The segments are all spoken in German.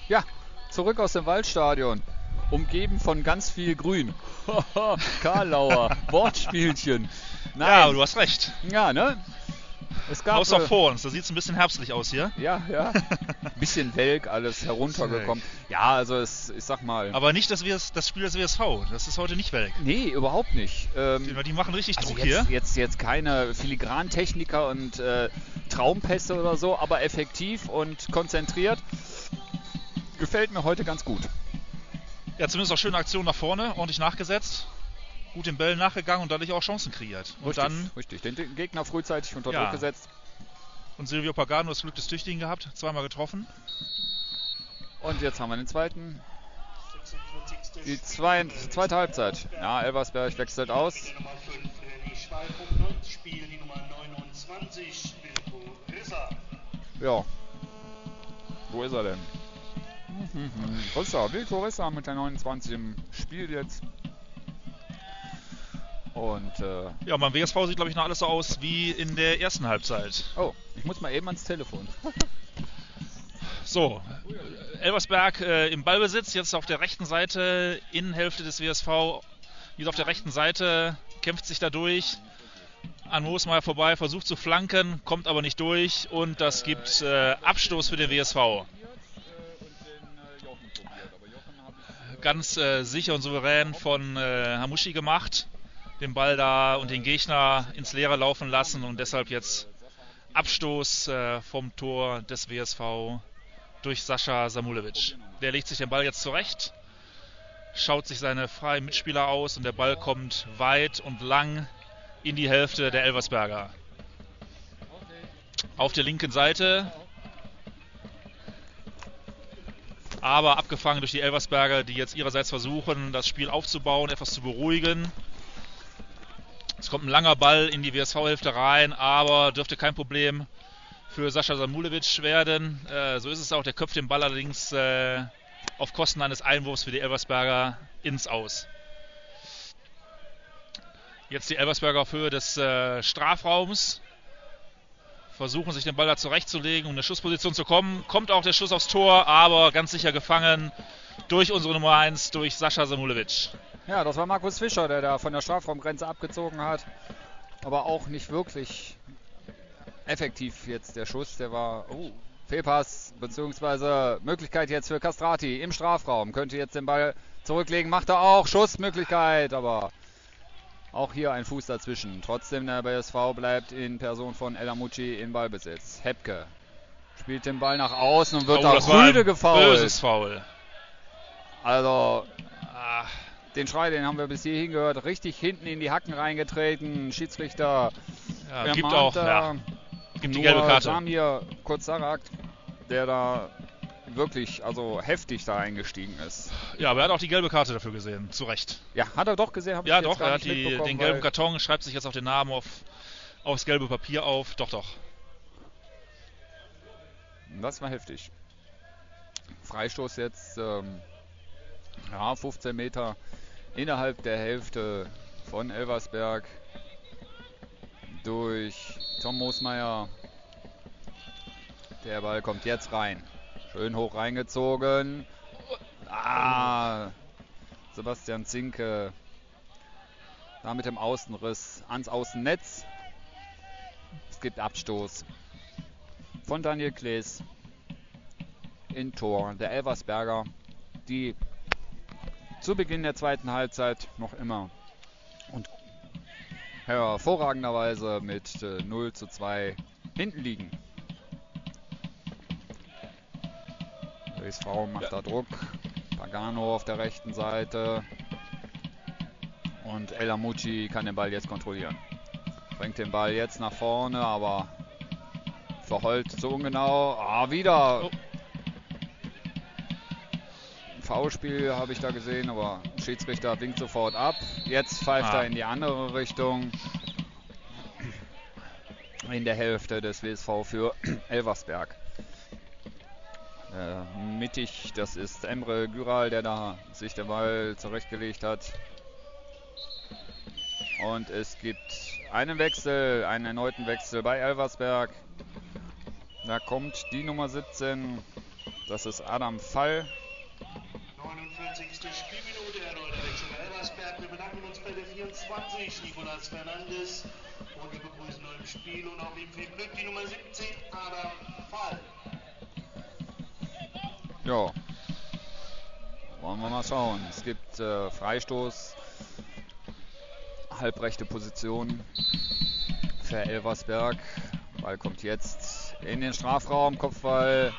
Ja, zurück aus dem Waldstadion. Umgeben von ganz viel Grün. Karlauer, Wortspielchen. Ja, aber Nein. du hast recht. Ja, ne? Es gab. Außer vor uns, da sieht es ein bisschen herbstlich aus hier. Ja. Bisschen welk, alles heruntergekommen. Ja, also ich sag mal. Aber nicht das Spiel des WSV. Das ist heute nicht welk. Nee, überhaupt nicht. Die machen richtig Also Druck hier. jetzt keine Filigrantechniker und Traumpässe oder so, aber effektiv und konzentriert. Gefällt mir heute ganz gut. Ja, zumindest auch schöne Aktionen nach vorne, ordentlich nachgesetzt. Gut den Bällen nachgegangen und dadurch auch Chancen kreiert. Und richtig. Den Gegner frühzeitig unter Druck gesetzt. Und Silvio Pagano das Glück des Tüchtigen gehabt, zweimal getroffen. Und jetzt haben wir den zweiten. Die zweite Halbzeit. Ja, Elversberg wechselt aus. Ja. Wo ist er denn? Wilko Rissa mit der 29 im Spiel jetzt. Und ja, beim WSV sieht, glaube ich, noch alles so aus wie in der ersten Halbzeit. Oh, ich muss mal eben ans Telefon. So, Elversberg im Ballbesitz, jetzt auf der rechten Seite, Innenhälfte des WSV. Hier auf der rechten Seite, kämpft sich da durch. An Moosmeier vorbei, versucht zu flanken, kommt aber nicht durch. Und das gibt Abstoß für den WSV. Ganz sicher und souverän von Hamushi gemacht. Den Ball da und den Gegner ins Leere laufen lassen und deshalb jetzt Abstoß vom Tor des WSV durch Sascha Samulevic. Der legt sich den Ball jetzt zurecht, schaut sich seine freien Mitspieler aus und der Ball kommt weit und lang in die Hälfte der Elversberger. Auf der linken Seite, aber abgefangen durch die Elversberger, die jetzt ihrerseits versuchen, das Spiel aufzubauen, etwas zu beruhigen. Es kommt ein langer Ball in die WSV-Hälfte rein, aber dürfte kein Problem für Sascha Samulevic werden. So ist es auch. Der köpft den Ball allerdings auf Kosten eines Einwurfs für die Elversberger ins Aus. Jetzt die Elversberger auf Höhe des Strafraums. Versuchen sich den Ball da zurechtzulegen, um in eine Schussposition zu kommen. Kommt auch der Schuss aufs Tor, aber ganz sicher gefangen durch unsere Nummer 1, durch Sascha Samulevic. Ja, das war Markus Fischer, der da von der Strafraumgrenze abgezogen hat. Aber auch nicht wirklich effektiv jetzt der Schuss. Der war Fehlpass, beziehungsweise Möglichkeit jetzt für Castrati im Strafraum. Könnte jetzt den Ball zurücklegen, macht er auch. Schussmöglichkeit, aber auch hier ein Fuß dazwischen. Trotzdem der BSV bleibt in Person von El Amuchi in Ballbesitz. Hepke spielt den Ball nach außen und wird da rüde gefoult. Böses Foul. Also, den Schrei, den haben wir bis hierhin gehört. Richtig hinten in die Hacken reingetreten. Schiedsrichter gibt die gelbe Karte. Samir Kurzarak, der da wirklich heftig da eingestiegen ist. Ja, aber er hat auch die gelbe Karte dafür gesehen, zu Recht. Ja, hat er doch gesehen. Ja, doch, er hat den gelben Karton, schreibt sich jetzt auf den Namen aufs gelbe Papier auf. Doch. Das war heftig. Freistoß jetzt 15 Meter innerhalb der Hälfte von Elversberg durch Tom Moosmeier. Der Ball kommt jetzt rein. Schön hoch reingezogen. Sebastian Zinke da mit dem Außenriss ans Außennetz. Es gibt Abstoß von Daniel Klees in Tor der Elversberger, die zu Beginn der zweiten Halbzeit noch immer und hervorragenderweise mit 0:2 hinten liegen. WSV macht da Druck. Pagano auf der rechten Seite. Und El Amuchi kann den Ball jetzt kontrollieren. Bringt den Ball jetzt nach vorne, aber verheult zu ungenau. Wieder. Foulspiel habe ich da gesehen, aber Schiedsrichter winkt sofort ab. Jetzt pfeift er in die andere Richtung. In der Hälfte des WSV für Elversberg. Mittig, das ist Emre Güral, der da sich den Ball zurechtgelegt hat. Und es gibt einen erneuten Wechsel bei Elversberg. Da kommt die Nummer 17 Das ist Adam Fall. 49. Spielminute, erneut Wechsel bei Elversberg. Wir bedanken uns bei der 24, Nicolas Fernandes. Und wir begrüßen neu im Spiel und auch ihm viel Glück, die Nummer 17, Adam Fall. Ja. Wollen wir mal schauen. Es gibt Freistoß. Halbrechte Position für Elversberg. Ball kommt jetzt in den Strafraum. Kopfball.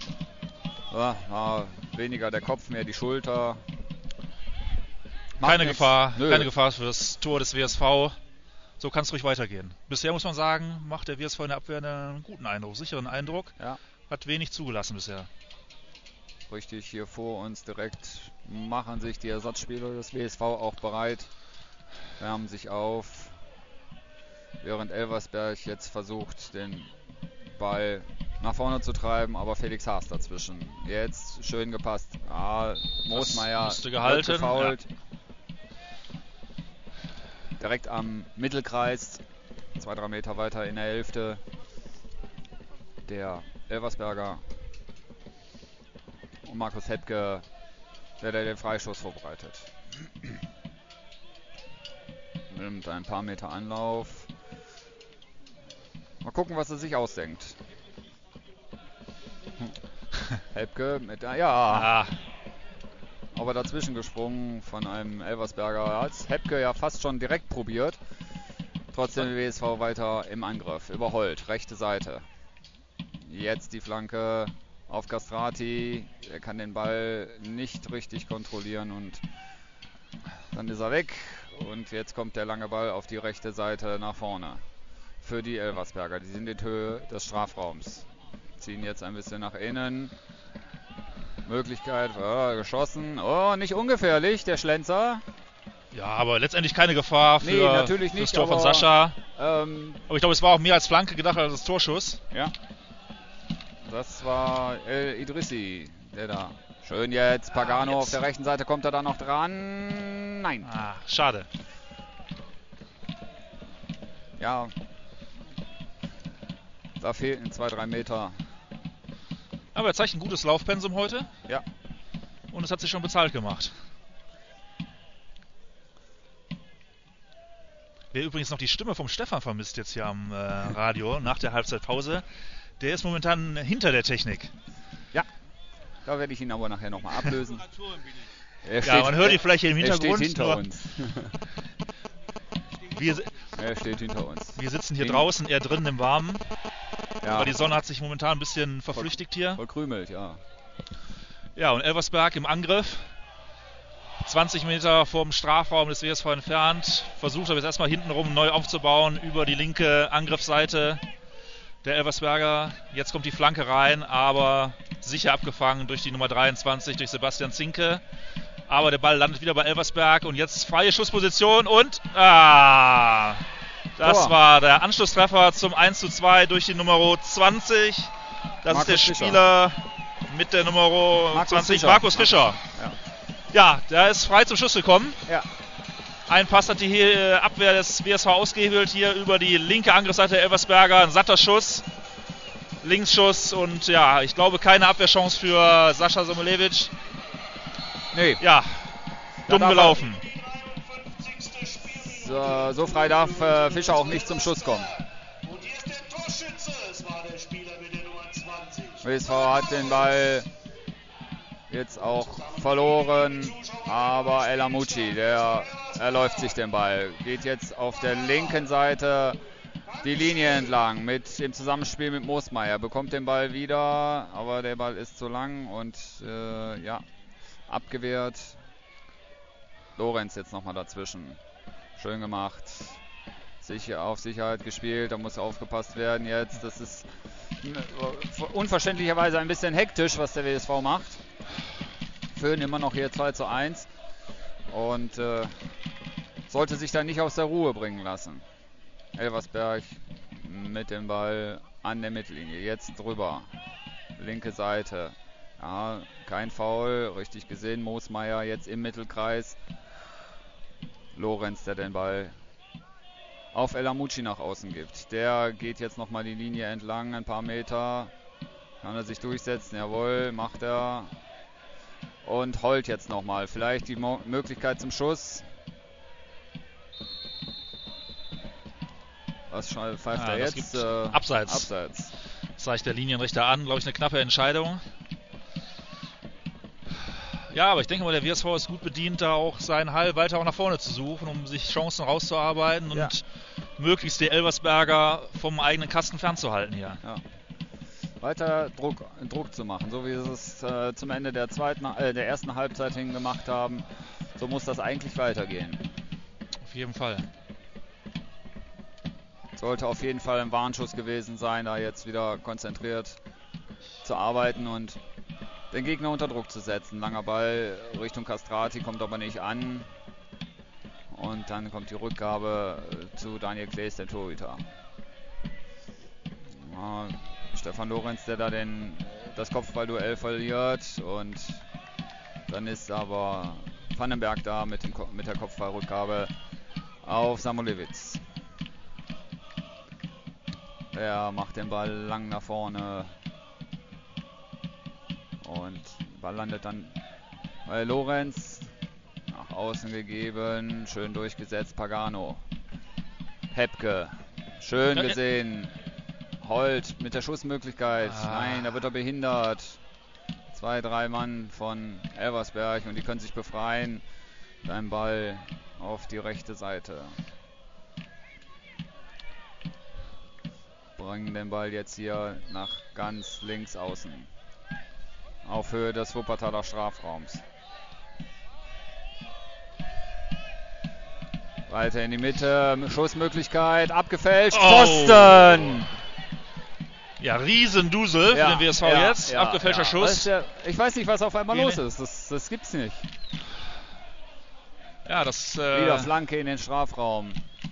Ja, weniger der Kopf, mehr die Schulter. Keine Gefahr für das Tor des WSV. So kann es ruhig weitergehen. Bisher muss man sagen, macht der WSV in der Abwehr einen guten Eindruck, sicheren Eindruck. Ja. Hat wenig zugelassen bisher. Richtig, hier vor uns direkt machen sich die Ersatzspieler des WSV auch bereit. Wärmen sich auf. Während Elversberg jetzt versucht, den Ball nach vorne zu treiben, aber Felix Haas dazwischen. Jetzt schön gepasst. Moosmeier müsste gehalten. Gefault. Ja. Direkt am Mittelkreis, 2-3 Meter weiter in der Hälfte. Der Elversberger und Markus Hettke, der den Freistoß vorbereitet. Nimmt ein paar Meter Anlauf. Mal gucken, was er sich ausdenkt. Hettke mit aber dazwischen gesprungen von einem Elversberger. Hat Hettke ja fast schon direkt probiert. Trotzdem der WSV weiter im Angriff. Überholt, rechte Seite. Jetzt die Flanke auf Castrati. Er kann den Ball nicht richtig kontrollieren und dann ist er weg. Und jetzt kommt der lange Ball auf die rechte Seite nach vorne. Für die Elversberger. Die sind in Höhe des Strafraums. Ziehen jetzt ein bisschen nach innen. Möglichkeit, geschossen. Oh, nicht ungefährlich, der Schlenzer. Ja, aber letztendlich keine Gefahr für natürlich nicht, das Tor von Sascha. Aber ich glaube, es war auch mehr als Flanke gedacht als Torschuss. Ja. Das war El Idrissi, der da. Schön jetzt, Pagano auf der rechten Seite, kommt er da noch dran? Nein. Schade. Ja. Da fehlten 2-3 Meter. Aber er zeigt ein gutes Laufpensum heute. Ja. Und es hat sich schon bezahlt gemacht. Wer übrigens noch die Stimme vom Stefan vermisst jetzt hier am Radio nach der Halbzeitpause, der ist momentan hinter der Technik. Ja. Da werde ich ihn aber nachher nochmal ablösen. Man hört die Fläche im Hintergrund. Er steht hinter uns. Er steht hinter uns. Wir sitzen hier draußen, er drinnen im Warmen. Ja. Aber die Sonne hat sich momentan ein bisschen verflüchtigt hier. Verkrümelt, ja. Ja, und Elversberg im Angriff. 20 Meter vom Strafraum des WSV entfernt. Versucht aber jetzt erstmal hintenrum neu aufzubauen über die linke Angriffsseite der Elversberger. Jetzt kommt die Flanke rein, aber sicher abgefangen durch die Nummer 23, durch Sebastian Zinke. Aber der Ball landet wieder bei Elversberg und jetzt freie Schussposition und das war der Anschlusstreffer zum 1:2 durch die Nummer 20. Das Markus ist der Fischer. Spieler mit der Nummer 20, Markus Fischer. Ja, der ist frei zum Schuss gekommen. Ja. Ein Pass hat die Abwehr des WSV ausgehebelt hier über die linke Angriffsseite der Elversberger. Ein satter Schuss. Linksschuss und ja, ich glaube keine Abwehrchance für Sascha Samulevic. Nee. Ja, dumm gelaufen. So frei darf Fischer auch nicht zum Schuss kommen. Und hier ist der Torschütze. Es war der Spieler mit der Nummer 20. WSV hat den Ball jetzt auch verloren, aber El Amucci, der erläuft sich den Ball. Geht jetzt auf der linken Seite die Linie entlang im Zusammenspiel mit Moosmeier. Bekommt den Ball wieder, aber der Ball ist zu lang und abgewehrt. Lorenz jetzt nochmal dazwischen. Schön gemacht. Auf Sicherheit gespielt, da muss aufgepasst werden jetzt. Das ist unverständlicherweise ein bisschen hektisch, was der WSV macht. Führen immer noch hier 2:1 und sollte sich da nicht aus der Ruhe bringen lassen. Elversberg mit dem Ball an der Mittellinie, jetzt drüber. Linke Seite. Ja, kein Foul, richtig gesehen. Moosmeier jetzt im Mittelkreis. Lorenz, der den Ball auf El Amucci nach außen gibt. Der geht jetzt nochmal die Linie entlang, ein paar Meter. Kann er sich durchsetzen? Jawohl, macht er. Und Holt jetzt nochmal. Vielleicht die Möglichkeit zum Schuss. Was pfeift er jetzt? Abseits. Abseits. Zeigt der Linienrichter an. Glaube ich, eine knappe Entscheidung. Ja, aber ich denke mal, der WSV ist gut bedient, da auch seinen Hall weiter auch nach vorne zu suchen, um sich Chancen rauszuarbeiten und möglichst die Elversberger vom eigenen Kasten fernzuhalten hier. Ja. Weiter Druck zu machen, so wie sie es zum Ende der ersten Halbzeit hin gemacht haben. So muss das eigentlich weitergehen. Auf jeden Fall. Sollte auf jeden Fall ein Warnschuss gewesen sein, da jetzt wieder konzentriert zu arbeiten und den Gegner unter Druck zu setzen. Langer Ball Richtung Castrati, kommt aber nicht an. Und dann kommt die Rückgabe zu Daniel Klees, der Torhüter. Ja, Stefan Lorenz, der da das Kopfballduell verliert. Und dann ist aber Vandenberg da mit der Kopfballrückgabe auf Samulewitz. Er macht den Ball lang nach vorne. Und der Ball landet dann bei Lorenz. Nach außen gegeben. Schön durchgesetzt. Pagano. Hepke. Schön gesehen. Holt mit der Schussmöglichkeit. Nein, da wird er behindert. 2, 3 Mann von Elversberg und die können sich befreien. Ein Ball auf die rechte Seite. Bringen den Ball jetzt hier nach ganz links außen. Auf Höhe des Wuppertaler Strafraums. Weiter in die Mitte. Schussmöglichkeit. Abgefälscht. Pfosten! Ja, Riesendusel für den WSV jetzt. Abgefälschter Schuss. Ich weiß nicht, was auf einmal los ist. Das gibt's nicht. Ja, das... Wieder Flanke in den Strafraum.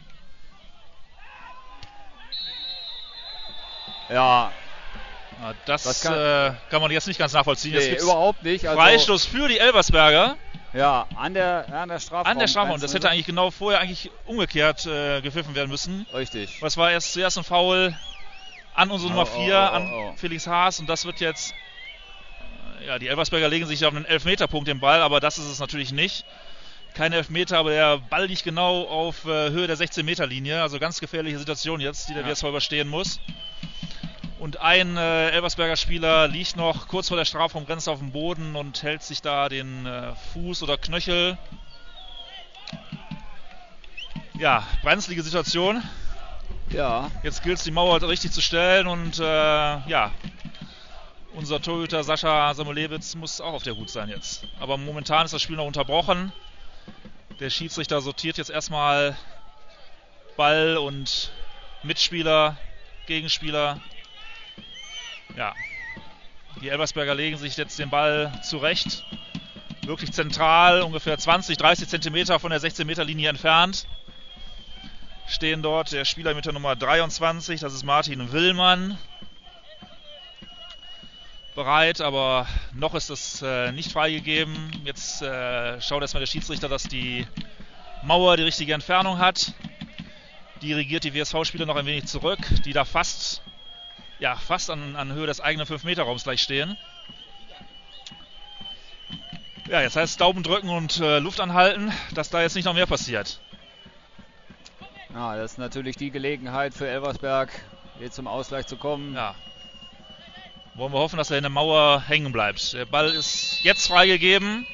Ja, das kann man jetzt nicht ganz nachvollziehen. Nee, überhaupt nicht. Also Freistoß für die Elversberger. Ja, an der Strafraum. An der Strafraum. Das hätte eigentlich genau vorher umgekehrt gepfiffen werden müssen. Richtig. Was war zuerst ein Foul an unsere Nummer 4, an Felix Haas. Und das wird jetzt... Ja, die Elversberger legen sich auf einen Elfmeterpunkt den Ball, aber das ist es natürlich nicht. Kein Elfmeter, aber der Ball liegt genau auf Höhe der 16-Meter-Linie. Also ganz gefährliche Situation jetzt, die der WSV überstehen muss. Und ein Elversberger Spieler liegt noch kurz vor der Strafraumgrenze auf dem Boden und hält sich da den Fuß oder Knöchel. Ja, brenzlige Situation. Ja. Jetzt gilt es, die Mauer richtig zu stellen und unser Torhüter Sascha Samulewitz muss auch auf der Hut sein jetzt. Aber momentan ist das Spiel noch unterbrochen. Der Schiedsrichter sortiert jetzt erstmal Ball und Mitspieler, Gegenspieler. Ja, die Elversberger legen sich jetzt den Ball zurecht. Wirklich zentral, ungefähr 20, 30 Zentimeter von der 16-Meter-Linie entfernt. Stehen dort der Spieler mit der Nummer 23, das ist Martin Willmann. Bereit, aber noch ist es nicht freigegeben. Jetzt schaut erstmal der Schiedsrichter, dass die Mauer die richtige Entfernung hat. Dirigiert die WSV-Spieler noch ein wenig zurück, die da fast an Höhe des eigenen 5-Meter-Raums gleich stehen. Ja, jetzt heißt es Daumen drücken und Luft anhalten, dass da jetzt nicht noch mehr passiert. Ja, das ist natürlich die Gelegenheit für Elversberg, hier zum Ausgleich zu kommen. Ja. Wollen wir hoffen, dass er in der Mauer hängen bleibt. Der Ball ist jetzt freigegeben.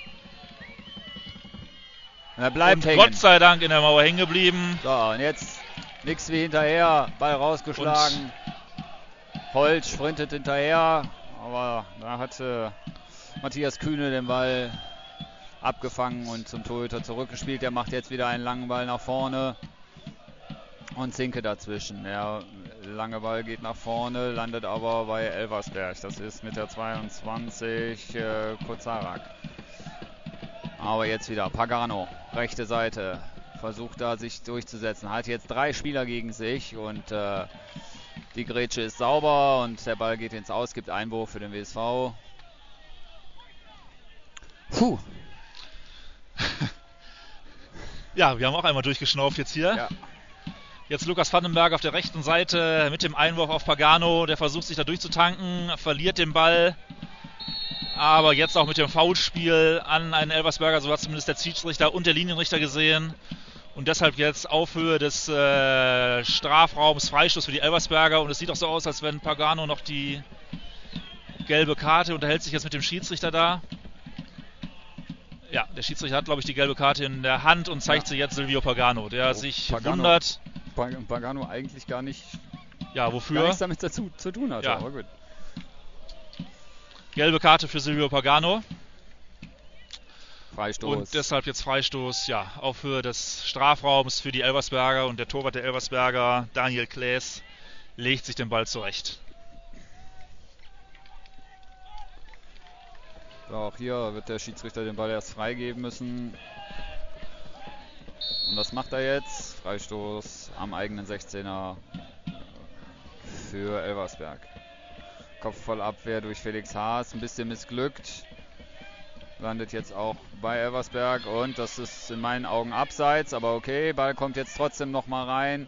Er bleibt hängen. Gott sei Dank in der Mauer hängen geblieben. So, und jetzt nichts wie hinterher. Ball rausgeschlagen. Holt sprintet hinterher. Aber da hat Matthias Kühne den Ball abgefangen und zum Torhüter zurückgespielt. Der macht jetzt wieder einen langen Ball nach vorne. Und Zinke dazwischen. Der lange Ball geht nach vorne, landet aber bei Elversberg. Das ist mit der 22 Kozarak. Aber jetzt wieder Pagano, rechte Seite. Versucht da sich durchzusetzen. Hat jetzt 3 Spieler gegen sich und die Grätsche ist sauber und der Ball geht ins Aus. Gibt Einwurf für den WSV. Puh. Ja, wir haben auch einmal durchgeschnauft jetzt hier. Ja. Jetzt Lukas Vandenberg auf der rechten Seite mit dem Einwurf auf Pagano. Der versucht sich da durchzutanken, verliert den Ball. Aber jetzt auch mit dem Foulspiel an einen Elversberger, so hat zumindest der Schiedsrichter und der Linienrichter gesehen. Und deshalb jetzt auf Höhe des Strafraums Freistoß für die Elversberger. Und es sieht auch so aus, als wenn Pagano noch die gelbe Karte, unterhält sich jetzt mit dem Schiedsrichter da. Ja, der Schiedsrichter hat, glaube ich, die gelbe Karte in der Hand und zeigt sie jetzt Silvio Pagano, der sich wundert. Pagano eigentlich gar nicht, wofür? Gar nichts damit zu tun hat. Ja. Aber gut. Gelbe Karte für Silvio Pagano. Freistoß. Und deshalb jetzt Freistoß, auf Höhe des Strafraums für die Elversberger. Und der Torwart der Elversberger, Daniel Klaes, legt sich den Ball zurecht. So, auch hier wird der Schiedsrichter den Ball erst freigeben müssen. Und das macht er jetzt. Freistoß am eigenen 16er für Elversberg. Kopfballabwehr durch Felix Haas, ein bisschen missglückt. Landet jetzt auch bei Elversberg und das ist in meinen Augen abseits, aber okay, Ball kommt jetzt trotzdem nochmal rein.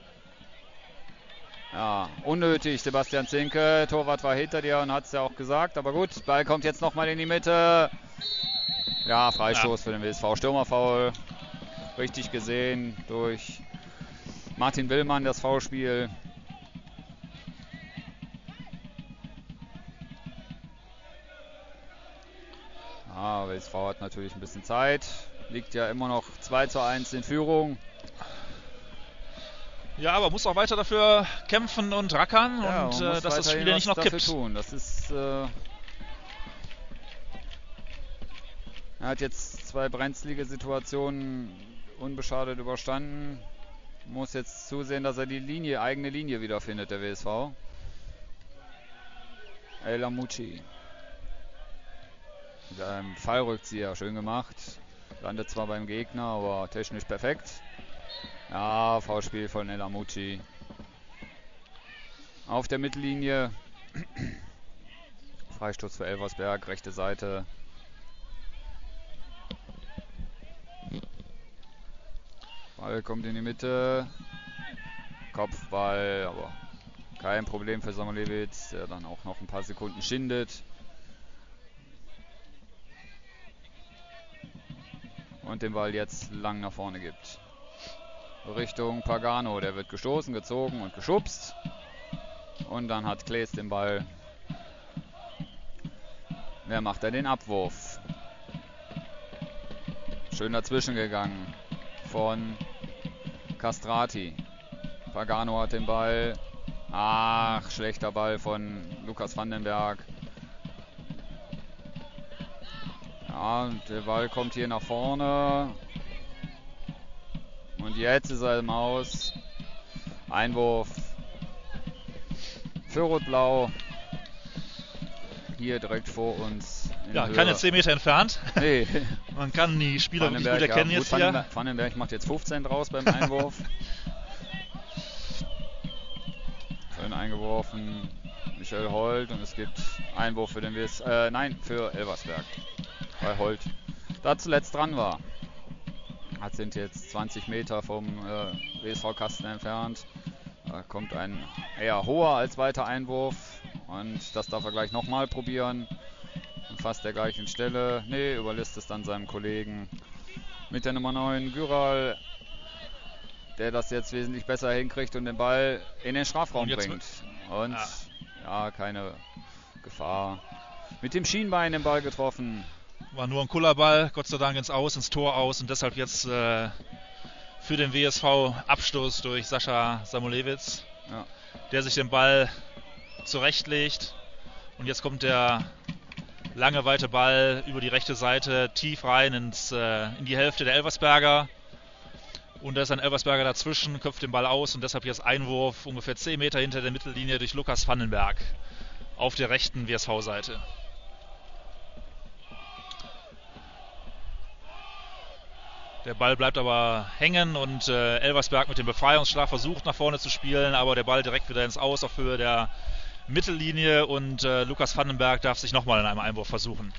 Ja, unnötig, Sebastian Zinke, Torwart war hinter dir und hat es ja auch gesagt, aber gut, Ball kommt jetzt nochmal in die Mitte. Ja, Freistoß für den WSV, Stürmerfoul, richtig gesehen durch Martin Willmann, das Foulspiel. WSV hat natürlich ein bisschen Zeit, liegt ja immer noch 2:1 in Führung. Ja, aber muss auch weiter dafür kämpfen und rackern und dass das Spiel nicht noch kippt. Tun. Das ist, er hat jetzt 2 brenzlige Situationen unbeschadet überstanden. Muss jetzt zusehen, dass er die eigene Linie wiederfindet, der WSV. El Amuchi. Mit einem Fallrückzieher, schön gemacht. Landet zwar beim Gegner, aber technisch perfekt. Ja, Foulspiel von El Amuchi. Auf der Mittellinie. Freistoß für Elversberg, rechte Seite. Ball kommt in die Mitte. Kopfball, aber kein Problem für Samuelewitz, der dann auch noch ein paar Sekunden schindet. Und den Ball jetzt lang nach vorne gibt. Richtung Pagano, der wird gestoßen, gezogen und geschubst. Und dann hat Klaes den Ball. Wer macht den Abwurf? Schön dazwischen gegangen von Castrati. Pagano hat den Ball. Ach, schlechter Ball von Lukas Vandenberg. Ja, und der Ball kommt hier nach vorne. Und jetzt ist er im Aus. Einwurf für Rot-Blau. Hier direkt vor uns. Ja, keine 10 Meter entfernt. Nee. Man kann die Spieler wirklich gut erkennen jetzt hier. Vandenberg macht jetzt 15 draus beim Einwurf. Schön eingeworfen. Michael Holt und es gibt Einwurf für den für Elversberg. Weil Holt da zuletzt dran war. Sind jetzt 20 Meter vom WSV-Kasten entfernt. Da kommt ein eher hoher als weiter Einwurf. Und das darf er gleich nochmal probieren. Und fast der gleichen Stelle. Nee, überlässt es dann seinem Kollegen mit der Nummer 9, Güral, der das jetzt wesentlich besser hinkriegt und den Ball in den Strafraum bringt. Und keine Gefahr. Mit dem Schienbein den Ball getroffen. War nur ein Kullerball, Gott sei Dank ins Tor aus und deshalb jetzt für den WSV Abstoß durch Sascha Samuelewitz, der sich den Ball zurechtlegt. Und jetzt kommt der lange weite Ball über die rechte Seite tief rein in die Hälfte der Elversberger. Und da ist ein Elversberger dazwischen, köpft den Ball aus und deshalb jetzt Einwurf ungefähr 10 Meter hinter der Mittellinie durch Lukas Vandenberg auf der rechten WSV-Seite. Der Ball bleibt aber hängen und Elversberg mit dem Befreiungsschlag versucht nach vorne zu spielen, aber der Ball direkt wieder ins Aus auf Höhe der Mittellinie und Lukas Vandenberg darf sich nochmal in einem Einwurf versuchen.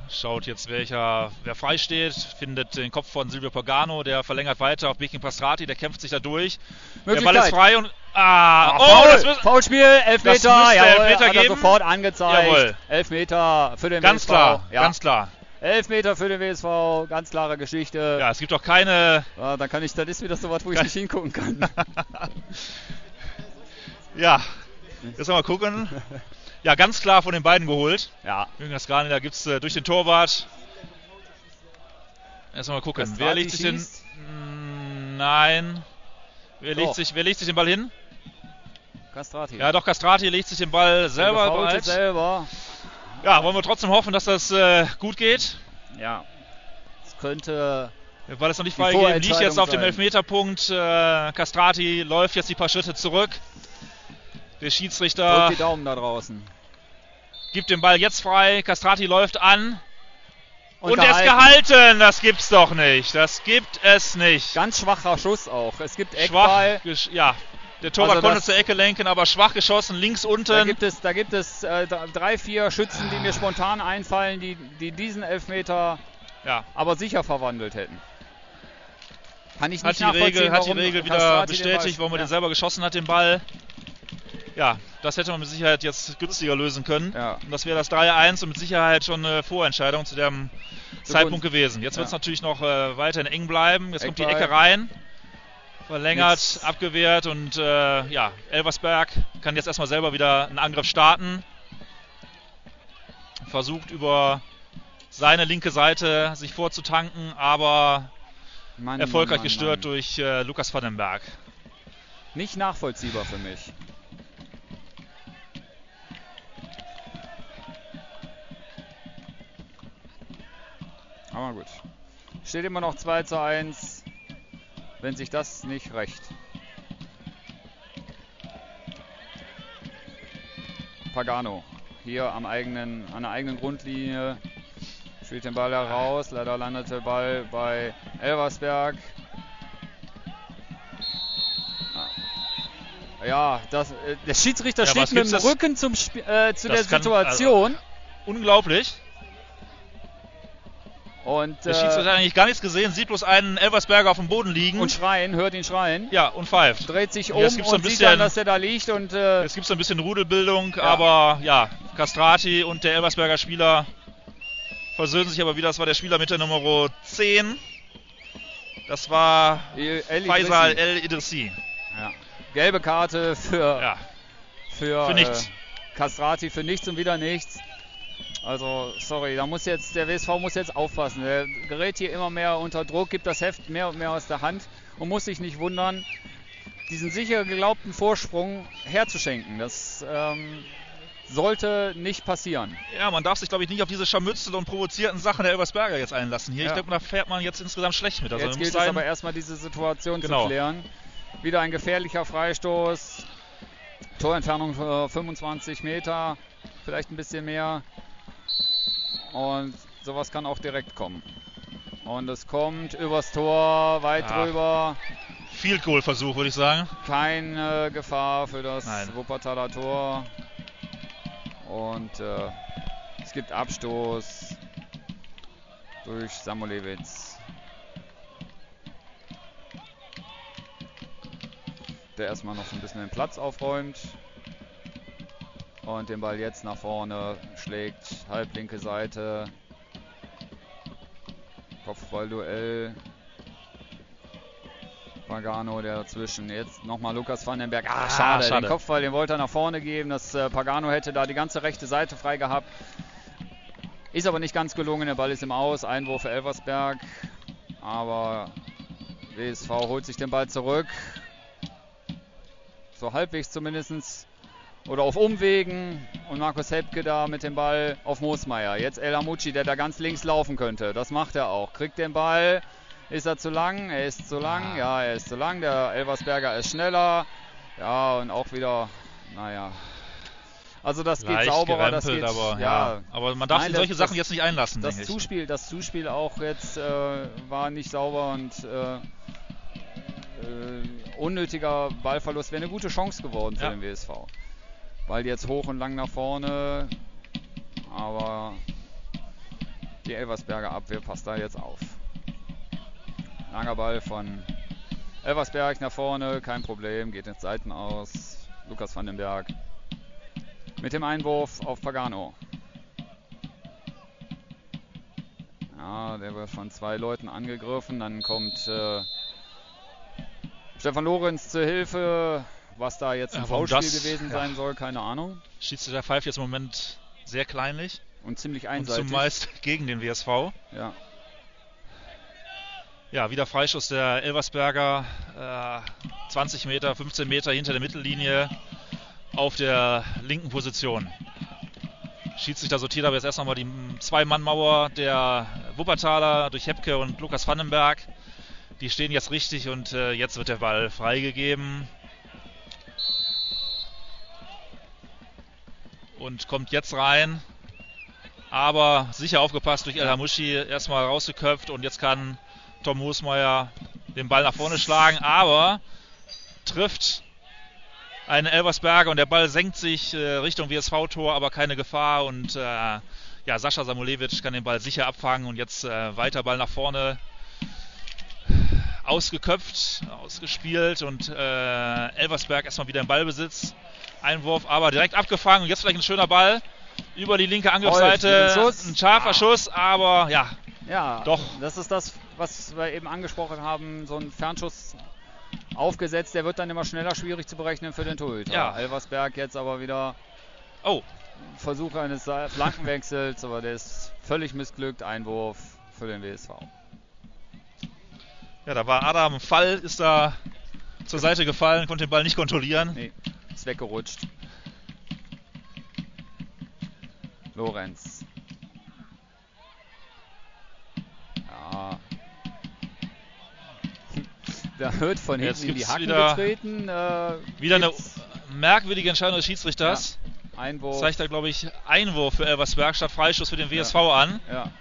Schaut jetzt, wer frei steht. Findet den Kopf von Silvio Pagano. Der verlängert weiter auf Bekin Pastrati. Der kämpft sich da durch. Der Ball ist frei und... Foulspiel, Elfmeter. Elfmeter hat er sofort angezeigt. Jawohl. Elfmeter für den ganz WSV. Klar, ja. ganz klar. Elfmeter für den WSV, ganz klare Geschichte. Ja, es gibt doch keine... Ja, das ist wieder so was, wo ich nicht hingucken kann. Ja, jetzt mal gucken. Ja, ganz klar von den beiden geholt. Ja. Jürgen da gibt es durch den Torwart. Erstmal gucken. Castrati Wer legt sich den... Nein. Wer legt sich den Ball hin? Castrati. Ja, doch, Castrati legt sich den Ball selber bereit. Ja, wollen wir trotzdem hoffen, dass das gut geht. Ja. Es könnte... Der Ball ist noch nicht freigegeben. Liegt jetzt auf dem Elfmeterpunkt. Castrati läuft jetzt die paar Schritte zurück. Der Schiedsrichter drückt die Daumen da draußen. Gibt den Ball jetzt frei. Castrati läuft an. Und er ist gehalten. gehalten. Das gibt's doch nicht. Das gibt es nicht. Ganz schwacher Schuss auch. Es gibt Eckball. Ja, der Torwart konnte zur Ecke lenken, aber schwach geschossen. Links unten. Da gibt es 3-4 Schützen, die mir spontan einfallen, die diesen Elfmeter aber sicher verwandelt hätten. Kann ich nicht nachvollziehen, hat die Regel wieder bestätigt, warum er den selber geschossen hat, den Ball. Ja, das hätte man mit Sicherheit jetzt günstiger lösen können. Ja. Und das wäre das 3-1 und mit Sicherheit schon eine Vorentscheidung zu dem Zeitpunkt gewesen. Jetzt wird es natürlich noch weiterhin eng bleiben. Jetzt kommt die Ecke rein. Verlängert, abgewehrt und Elversberg kann jetzt erstmal selber wieder einen Angriff starten. Versucht über seine linke Seite sich vorzutanken, aber erfolgreich gestört durch Lukas Vandenberg. Nicht nachvollziehbar für mich. Aber gut. Steht immer noch 2:1, wenn sich das nicht rächt. Pagano hier an der eigenen Grundlinie. Spielt den Ball heraus. Leider landet der Ball bei Elversberg. Ja, der Schiedsrichter steht mit dem Rücken zu der Situation. Unglaublich. Und der Schiedsrichter hat eigentlich gar nichts gesehen, sieht bloß einen Elversberger auf dem Boden liegen. Und hört ihn schreien. Ja, und pfeift. Dreht sich um und sieht dann, dass er da liegt. Und jetzt gibt es ein bisschen Rudelbildung, aber Castrati und der Elversberger Spieler versöhnen sich aber wieder. Das war der Spieler mit der Nummer 10. Das war Faisal El Idrissi. Ja. Gelbe Karte für nichts. Castrati, für nichts und wieder nichts. Also, sorry, der WSV muss jetzt aufpassen. Der gerät hier immer mehr unter Druck, gibt das Heft mehr und mehr aus der Hand und muss sich nicht wundern, diesen sicher geglaubten Vorsprung herzuschenken. Das sollte nicht passieren. Ja, man darf sich, glaube ich, nicht auf diese Scharmützel und provozierten Sachen der Elversberger jetzt einlassen. Hier, ich glaube, da fährt man jetzt insgesamt schlecht mit. Also jetzt gilt es aber erstmal, diese Situation zu klären. Wieder ein gefährlicher Freistoß. Torentfernung 25 Meter, vielleicht ein bisschen mehr. Und sowas kann auch direkt kommen. Und es kommt übers Tor, weit drüber. Field Goal Versuch, würde ich sagen. Keine Gefahr für das Wuppertaler Tor. Und es gibt Abstoß durch Samulewitz. Der erstmal noch so ein bisschen den Platz aufräumt. Und den Ball jetzt nach vorne schlägt, halblinke Seite. Kopfballduell. Pagano, der dazwischen. Jetzt nochmal Lukas Vandenberg. Schade. Den Kopfball, den wollte er nach vorne geben. Das Pagano hätte da die ganze rechte Seite frei gehabt. Ist aber nicht ganz gelungen. Der Ball ist im Aus. Einwurf für Elversberg. Aber WSV holt sich den Ball zurück. So halbwegs zumindest. Oder auf Umwegen. Und Markus Hepke da mit dem Ball auf Moosmeier. Jetzt El Amucci, der da ganz links laufen könnte. Das macht er auch. Kriegt den Ball. Ist er zu lang? Er ist zu lang. Ja, er ist zu lang. Der Elversberger ist schneller. Ja, und auch wieder, Also das geht sauberer. Das geht, aber man darf sich solche Sachen jetzt nicht einlassen, denke ich. Das Zuspiel auch jetzt war nicht sauber und unnötiger Ballverlust. Wäre eine gute Chance geworden für den WSV. Ball jetzt hoch und lang nach vorne. Aber Die Elversberger Abwehr passt da jetzt auf. Langer Ball von Elversberg nach vorne, kein Problem, geht ins Seiten aus. Lukas Vandenberg mit dem Einwurf auf Pagano. Ja, der wird von 2 Leuten angegriffen. Dann kommt Stefan Lorenz zur Hilfe. Was da jetzt ein Foulspiel gewesen sein soll, keine Ahnung. Schiedsrichter pfeift jetzt im Moment sehr kleinlich. Und ziemlich einseitig. Und zumeist gegen den WSV. Ja. Ja, wieder Freischuss der Elversberger. 20 Meter, 15 Meter hinter der Mittellinie auf der linken Position. Schiedsrichter sortiert aber jetzt erst nochmal die 2-Mann-Mauer der Wuppertaler durch Hepke und Lukas Vandenberg. Die stehen jetzt richtig und jetzt wird der Ball freigegeben. Und kommt jetzt rein. Aber sicher aufgepasst durch El Hamouchi. Erstmal rausgeköpft und jetzt kann Tom Hosmeier den Ball nach vorne schlagen. Aber trifft einen Elversberger und der Ball senkt sich Richtung WSV-Tor, aber keine Gefahr. Und Sascha Samulewitsch kann den Ball sicher abfangen und jetzt weiter Ball nach vorne. Ausgeköpft, ausgespielt und Elversberg erstmal wieder im Ballbesitz. Einwurf, aber direkt abgefangen. Und jetzt vielleicht ein schöner Ball über die linke Angriffsseite. Ein scharfer Schuss, aber ja, doch. Das ist das, was wir eben angesprochen haben. So ein Fernschuss aufgesetzt, der wird dann immer schneller schwierig zu berechnen für den Torhüter. Ja. Elversberg jetzt aber wieder Versuch eines Flankenwechsels, aber der ist völlig missglückt. Einwurf für den WSV. Ja, da war Adam Fall, ist da zur Seite gefallen, konnte den Ball nicht kontrollieren. Nee, ist weggerutscht. Lorenz. Ja. Da wird von hinten in die Hacken getreten. Wieder eine merkwürdige Entscheidung des Schiedsrichters. Ja, Einwurf. Zeigt da, glaube ich, Einwurf für Elversberg statt Freischuss für den WSV an. Ja.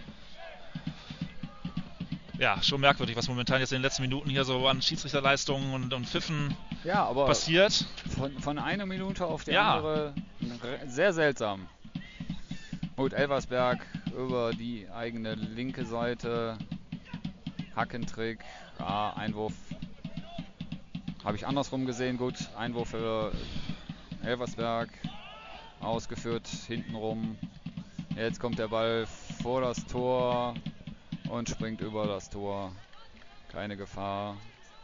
Ja, schon merkwürdig, was momentan jetzt in den letzten Minuten hier so an Schiedsrichterleistungen und Pfiffen aber passiert. Von einer Minute auf die andere sehr seltsam. Gut, Elversberg über die eigene linke Seite. Hackentrick. Ja, Einwurf. Habe ich andersrum gesehen. Gut, Einwurf für Elversberg. Ausgeführt hintenrum. Jetzt kommt der Ball vor das Tor. Und springt über das Tor. Keine Gefahr.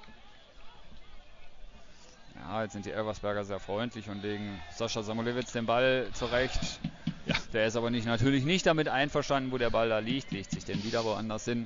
Ja, jetzt sind die Elversberger sehr freundlich und legen Sascha Samulewitsch den Ball zurecht. Ja. Der ist aber natürlich nicht damit einverstanden, wo der Ball da liegt. Legt sich den wieder woanders hin.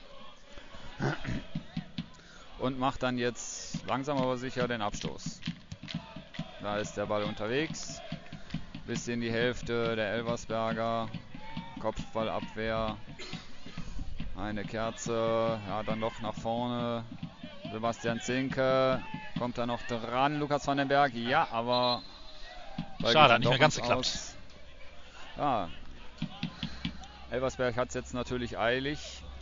Und macht dann jetzt langsam aber sicher den Abstoß. Da ist der Ball unterwegs. Bis in die Hälfte der Elversberger. Kopfballabwehr. Eine Kerze, ja, dann noch nach vorne. Sebastian Zinke kommt da noch dran. Lukas Vandenberg, ja, aber schade, hat nicht mehr ganz geklappt. Ja, Elversberg hat es jetzt natürlich eilig.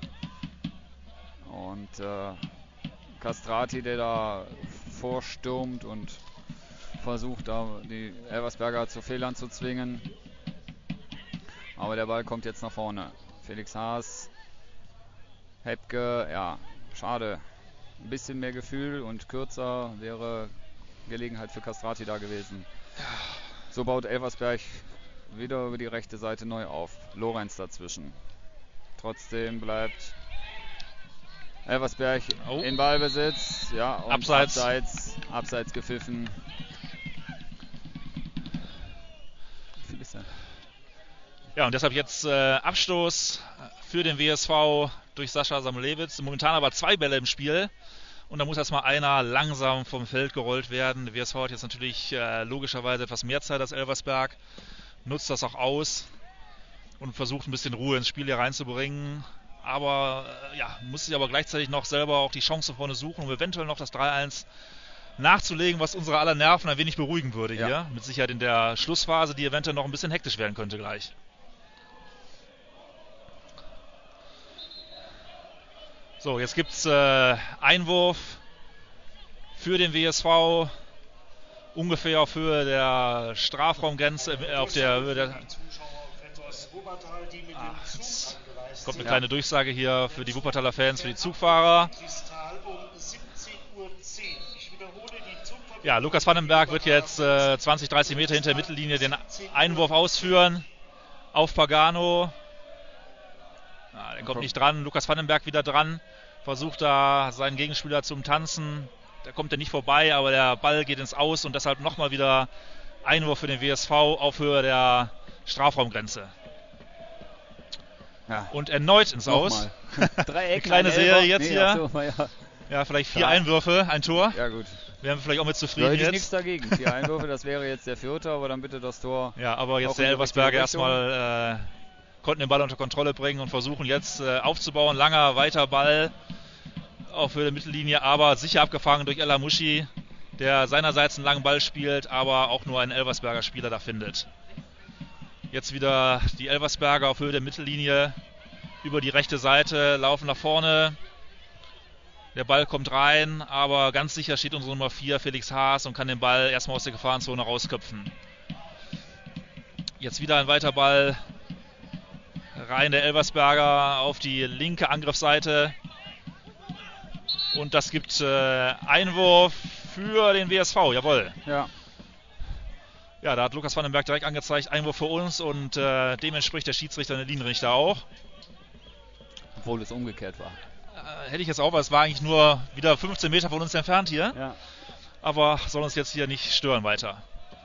Und Castrati, der da vorstürmt und versucht, da die Elversberger zu Fehlern zu zwingen. Aber der Ball kommt jetzt nach vorne. Felix Haas. Hepke, ja, schade. Ein bisschen mehr Gefühl und kürzer wäre Gelegenheit für Castrati da gewesen. So baut Elversberg wieder über die rechte Seite neu auf. Lorenz dazwischen. Trotzdem bleibt Elversberg in Ballbesitz. Ja, und abseits gepfiffen. Wie viel ist denn? Ja, und deshalb jetzt Abstoß für den WSV durch Sascha Samulewitsch. Momentan aber 2 Bälle im Spiel. Und da muss erstmal einer langsam vom Feld gerollt werden. Der WSV hat jetzt natürlich logischerweise etwas mehr Zeit als Elversberg. Nutzt das auch aus und versucht ein bisschen Ruhe ins Spiel hier reinzubringen. Aber muss sich aber gleichzeitig noch selber auch die Chance vorne suchen, um eventuell noch das 3-1 nachzulegen, was unsere aller Nerven ein wenig beruhigen würde hier. Mit Sicherheit in der Schlussphase, die eventuell noch ein bisschen hektisch werden könnte gleich. So, jetzt gibt es Einwurf für den WSV, ungefähr auf Höhe der Strafraumgrenze, auf der Höhe der Jetzt kommt eine kleine Durchsage hier für die Wuppertaler Fans, für die Zugfahrer. Ja, Lukas Vandenberg wird jetzt 20, 30 Meter hinter der Mittellinie den Einwurf ausführen auf Pagano. Der kommt nicht dran. Lukas Vandenberg wieder dran. Versucht da seinen Gegenspieler zum Tanzen. Da kommt er nicht vorbei, aber der Ball geht ins Aus und deshalb nochmal wieder Einwurf für den WSV auf Höhe der Strafraumgrenze. Ja. Und erneut ins Aus. Eine kleine Serie jetzt hier. So, ja, vielleicht 4 Einwürfe, ein Tor. Ja, gut. Wären wir vielleicht auch mit Da zufrieden hätte ich jetzt. nichts dagegen. 4 Einwürfe, das wäre jetzt der 4., aber dann bitte das Tor. Ja, aber jetzt auch der in die Elversberger richtige erstmal konnten den Ball unter Kontrolle bringen und versuchen jetzt aufzubauen. Langer, weiter Ball auf Höhe der Mittellinie, aber sicher abgefangen durch El Hamouchi, der seinerseits einen langen Ball spielt, aber auch nur einen Elversberger Spieler da findet. Jetzt wieder die Elversberger auf Höhe der Mittellinie über die rechte Seite, laufen nach vorne. Der Ball kommt rein, aber ganz sicher steht unsere Nummer 4, Felix Haas, und kann den Ball erstmal aus der Gefahrenzone rausköpfen. Jetzt wieder ein weiter Ball rein, der Elversberger auf die linke Angriffsseite. Und das gibt Einwurf für den WSV, jawohl. Ja. Ja, da hat Lukas Vandenberg direkt angezeigt, Einwurf für uns, und dem entspricht der Schiedsrichter und der Linienrichter auch. Obwohl es umgekehrt war. Hätte ich jetzt auch, weil es war eigentlich nur wieder 15 Meter von uns entfernt hier. Ja. Aber soll uns jetzt hier nicht stören weiter.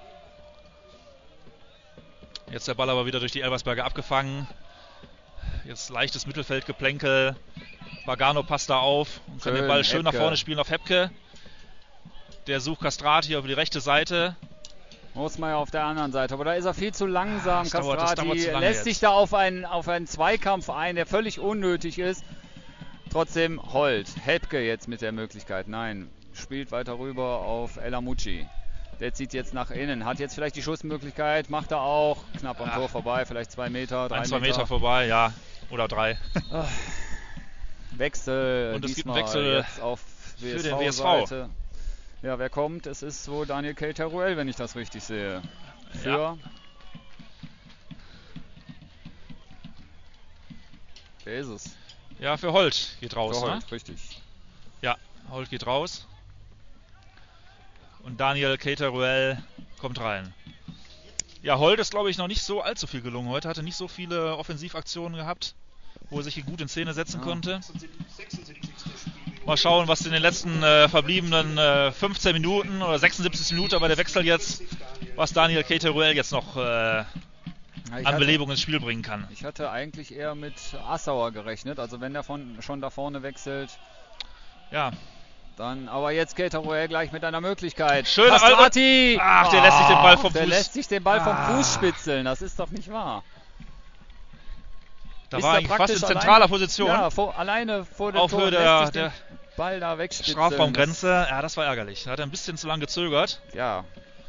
Jetzt der Ball aber wieder durch die Elversberger abgefangen. Jetzt leichtes Mittelfeldgeplänkel. Pagano passt da auf und kann den Ball schön nach vorne spielen auf Hepke. Der sucht Castrati hier über die rechte Seite. Moosmeier auf der anderen Seite, aber da ist er viel zu langsam. Das dauert Castrati zu lange lässt jetzt. sich da auf einen Zweikampf ein, der völlig unnötig ist. Trotzdem Holt. Hepke jetzt mit der Möglichkeit. Nein, spielt weiter rüber auf El Hamouchi. Der zieht jetzt nach innen, hat jetzt vielleicht die Schussmöglichkeit, macht er auch. Knapp am Tor vorbei, vielleicht 2 Meter, 3 2 Meter vorbei, ja. Oder 3. Wechsel. Und es gibt einen diesmal Wechsel jetzt auf für den WSV. Seite. Ja, wer kommt? Es ist wohl Daniel Keiteruel, wenn ich das richtig sehe. Für. Wer ist es? Ja, für Holt geht raus. Für Ne? Holt, richtig. Ja, Holt geht raus. Und Daniel Keiteruel kommt rein. Ja, Holt ist, glaube ich, noch nicht so allzu viel gelungen heute. Hatte nicht so viele Offensivaktionen gehabt, wo er sich hier gut in Szene setzen konnte. Mal schauen, was in den letzten verbliebenen 15 Minuten oder 76 Minuten, aber der Wechsel jetzt, was Daniel Keiteruel jetzt noch an Belebung ins Spiel bringen kann. Ich hatte eigentlich eher mit Assauer gerechnet, also wenn der schon da vorne wechselt. Ja. Dann, aber jetzt Keiteruel gleich mit einer Möglichkeit. Schön, Castrati! Ach, der lässt sich den Ball vom Der Fuß. lässt sich den Ball vom Fuß spitzeln, das ist doch nicht wahr. Da Ist war er eigentlich fast in praktisch zentraler Position. Ja, alleine vor dem Auf Tor Höhe lässt sich der den Ball da wegspitzeln. Strafraumgrenze. Ja, das war ärgerlich. Da hat er ein bisschen zu lange gezögert. Ja.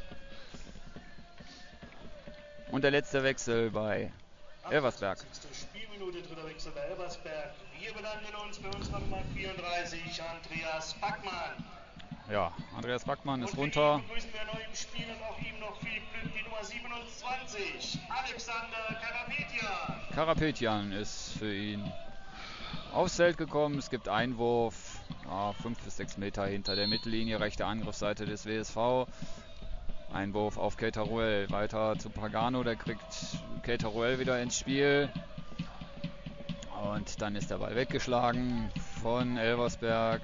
Und der letzte Wechsel bei Elversberg. Spielminute, dritter Wechsel bei Elversberg. Wir bedanken uns für unsere Nummer 34, Andreas Backmann. Ja, Andreas Backmann ist Und runter. für ihn begrüßen wir neu im Spiel und auch ihm noch viel Glück, die Nummer 27, Alexander Karapetian. Karapetian ist für ihn aufs Feld gekommen. Es gibt Einwurf, 5 bis 6 Meter hinter der Mittellinie, rechte Angriffsseite des WSV. Einwurf auf Keiteruel, weiter zu Pagano, der kriegt Keiteruel wieder ins Spiel. Und dann ist der Ball weggeschlagen von Elversberg.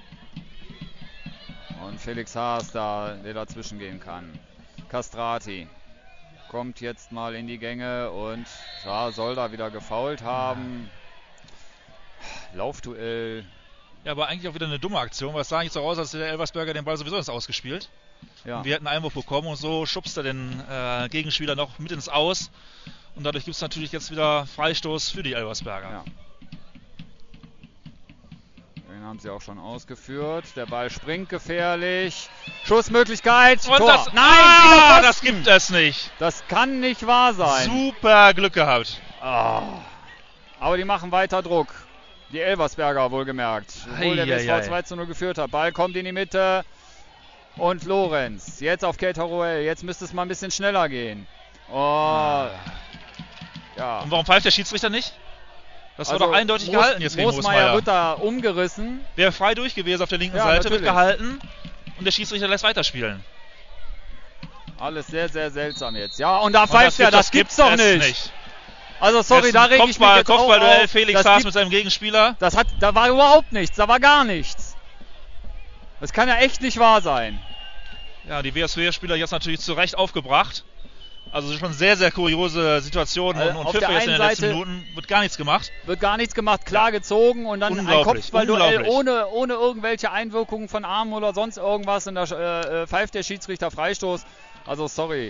Und Felix Haas da, der dazwischen gehen kann. Castrati kommt jetzt mal in die Gänge und soll da wieder gefoult haben. Laufduell. Ja, aber eigentlich auch wieder eine dumme Aktion, weil es sah nicht so aus, als hätte der Elversberger den Ball sowieso ins Ausgespielt. Ja. Wir hätten einen Einwurf bekommen und so schubst er den Gegenspieler noch mit ins Aus. Und dadurch gibt es natürlich jetzt wieder Freistoß für die Elversberger. Ja. Den haben sie auch schon ausgeführt. Der Ball springt gefährlich. Schussmöglichkeit. Und Tor. das, Nein, das gibt es nicht. Das kann nicht wahr sein. Super Glück gehabt. Aber die machen weiter Druck. Die Elversberger wohlgemerkt. Obwohl der WSV 2:0 geführt hat. Ball kommt in die Mitte. Und Lorenz. Jetzt auf Keiteruel. Jetzt müsste es mal ein bisschen schneller gehen. Ja. Und warum pfeift der Schiedsrichter nicht? Das Also war doch eindeutig gehalten jetzt gegen Moosmeier Moosmeier. wird da umgerissen. Wäre frei durch gewesen auf der linken Ja, Seite, natürlich. wird gehalten und der Schiedsrichter lässt weiterspielen. Alles sehr, sehr seltsam jetzt. Ja, und da pfeift er, das gibt's doch es nicht. Also sorry, da reg ich mich jetzt Kopfballduell auf. Felix Haas mit seinem Gegenspieler. Da war überhaupt nichts, da war gar nichts. Das kann ja echt nicht wahr sein. Ja, die WSW-Spieler jetzt natürlich zu Recht aufgebracht. Also schon sehr, sehr kuriose Situationen und auf Pfiffe der jetzt in den einen letzten Seite Minuten. Wird gar nichts gemacht. Wird gar nichts gemacht, klar gezogen und dann ein Unglaublich, Kopfballduell unglaublich. ohne irgendwelche Einwirkungen von Armen oder sonst irgendwas und da pfeift der Schiedsrichter Freistoß. Also sorry.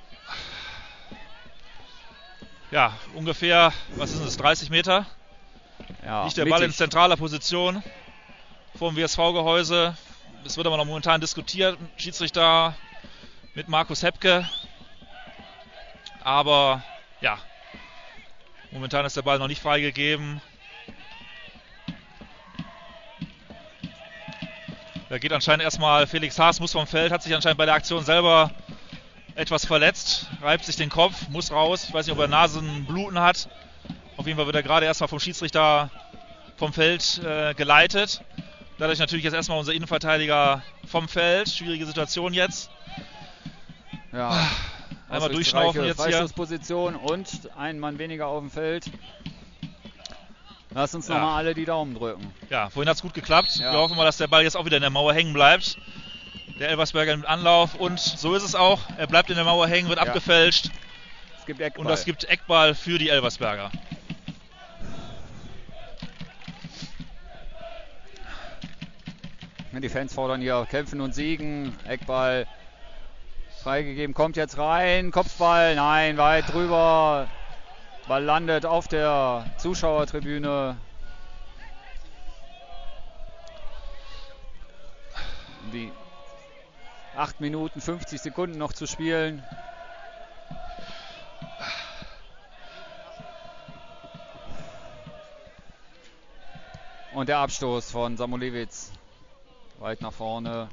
Ja, ungefähr, was ist es, 30 Meter? Ja, Liegt der Ball in zentraler Position vor dem WSV-Gehäuse. Es wird aber noch momentan diskutiert. Schiedsrichter mit Markus Hepke. Aber ja, momentan ist der Ball noch nicht freigegeben. Da geht anscheinend erstmal Felix Haas, muss vom Feld, hat sich anscheinend bei der Aktion selber etwas verletzt, reibt sich den Kopf, muss raus. Ich weiß nicht, ob er Nasenbluten hat. Auf jeden Fall wird er gerade erstmal vom Schiedsrichter vom Feld geleitet. Dadurch natürlich jetzt erstmal unser Innenverteidiger vom Feld. Schwierige Situation jetzt. Ja. Einmal durchschnaufen jetzt hier. Freistoßposition und ein Mann weniger auf dem Feld. Lass uns nochmal alle die Daumen drücken. Ja, vorhin hat es gut geklappt. Ja. Wir hoffen mal, dass der Ball jetzt auch wieder in der Mauer hängen bleibt. Der Elversberger mit Anlauf und so ist es auch. Er bleibt in der Mauer hängen, wird abgefälscht. Es gibt Eckball. Und das gibt Eckball für die Elversberger. Die Fans fordern hier Kämpfen und Siegen. Eckball freigegeben, kommt jetzt rein. Kopfball, nein, weit drüber. Ball landet auf der Zuschauertribüne. Die 8 Minuten 50 Sekunden noch zu spielen. Und der Abstoß von Samulewicz. Weit nach vorne.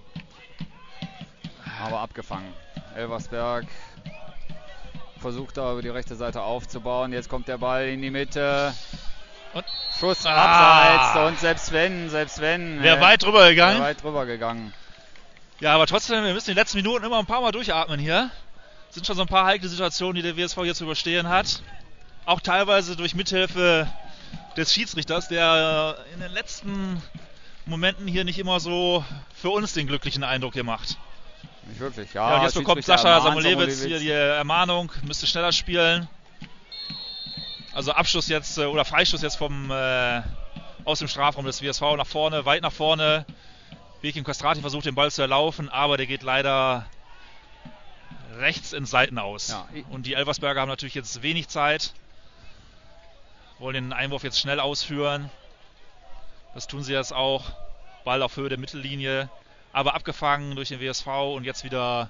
Aber abgefangen. Elversberg versucht da über die rechte Seite aufzubauen. Jetzt kommt der Ball in die Mitte. Und Schuss abseits. Und selbst wenn. Wäre weit drüber gegangen. Wäre weit drüber gegangen. Ja, aber trotzdem, wir müssen die letzten Minuten immer ein paar Mal durchatmen hier. Sind schon so ein paar heikle Situationen, die der WSV hier zu überstehen hat. Auch teilweise durch Mithilfe des Schiedsrichters, der in den letzten Momenten hier nicht immer so für uns den glücklichen Eindruck hier macht. Nicht wirklich, ja. Und jetzt bekommt Sascha Samulewicz hier die Ermahnung, müsste schneller spielen. Also Abschluss jetzt oder Freistoß jetzt aus dem Strafraum des WSV nach vorne, weit nach vorne. Bekim Castrati versucht den Ball zu erlaufen, aber der geht leider rechts in Seiten aus. Ja. Und die Elversberger haben natürlich jetzt wenig Zeit. Wollen den Einwurf jetzt schnell ausführen. Das tun sie jetzt auch. Ball auf Höhe der Mittellinie. Aber abgefangen durch den WSV und jetzt wieder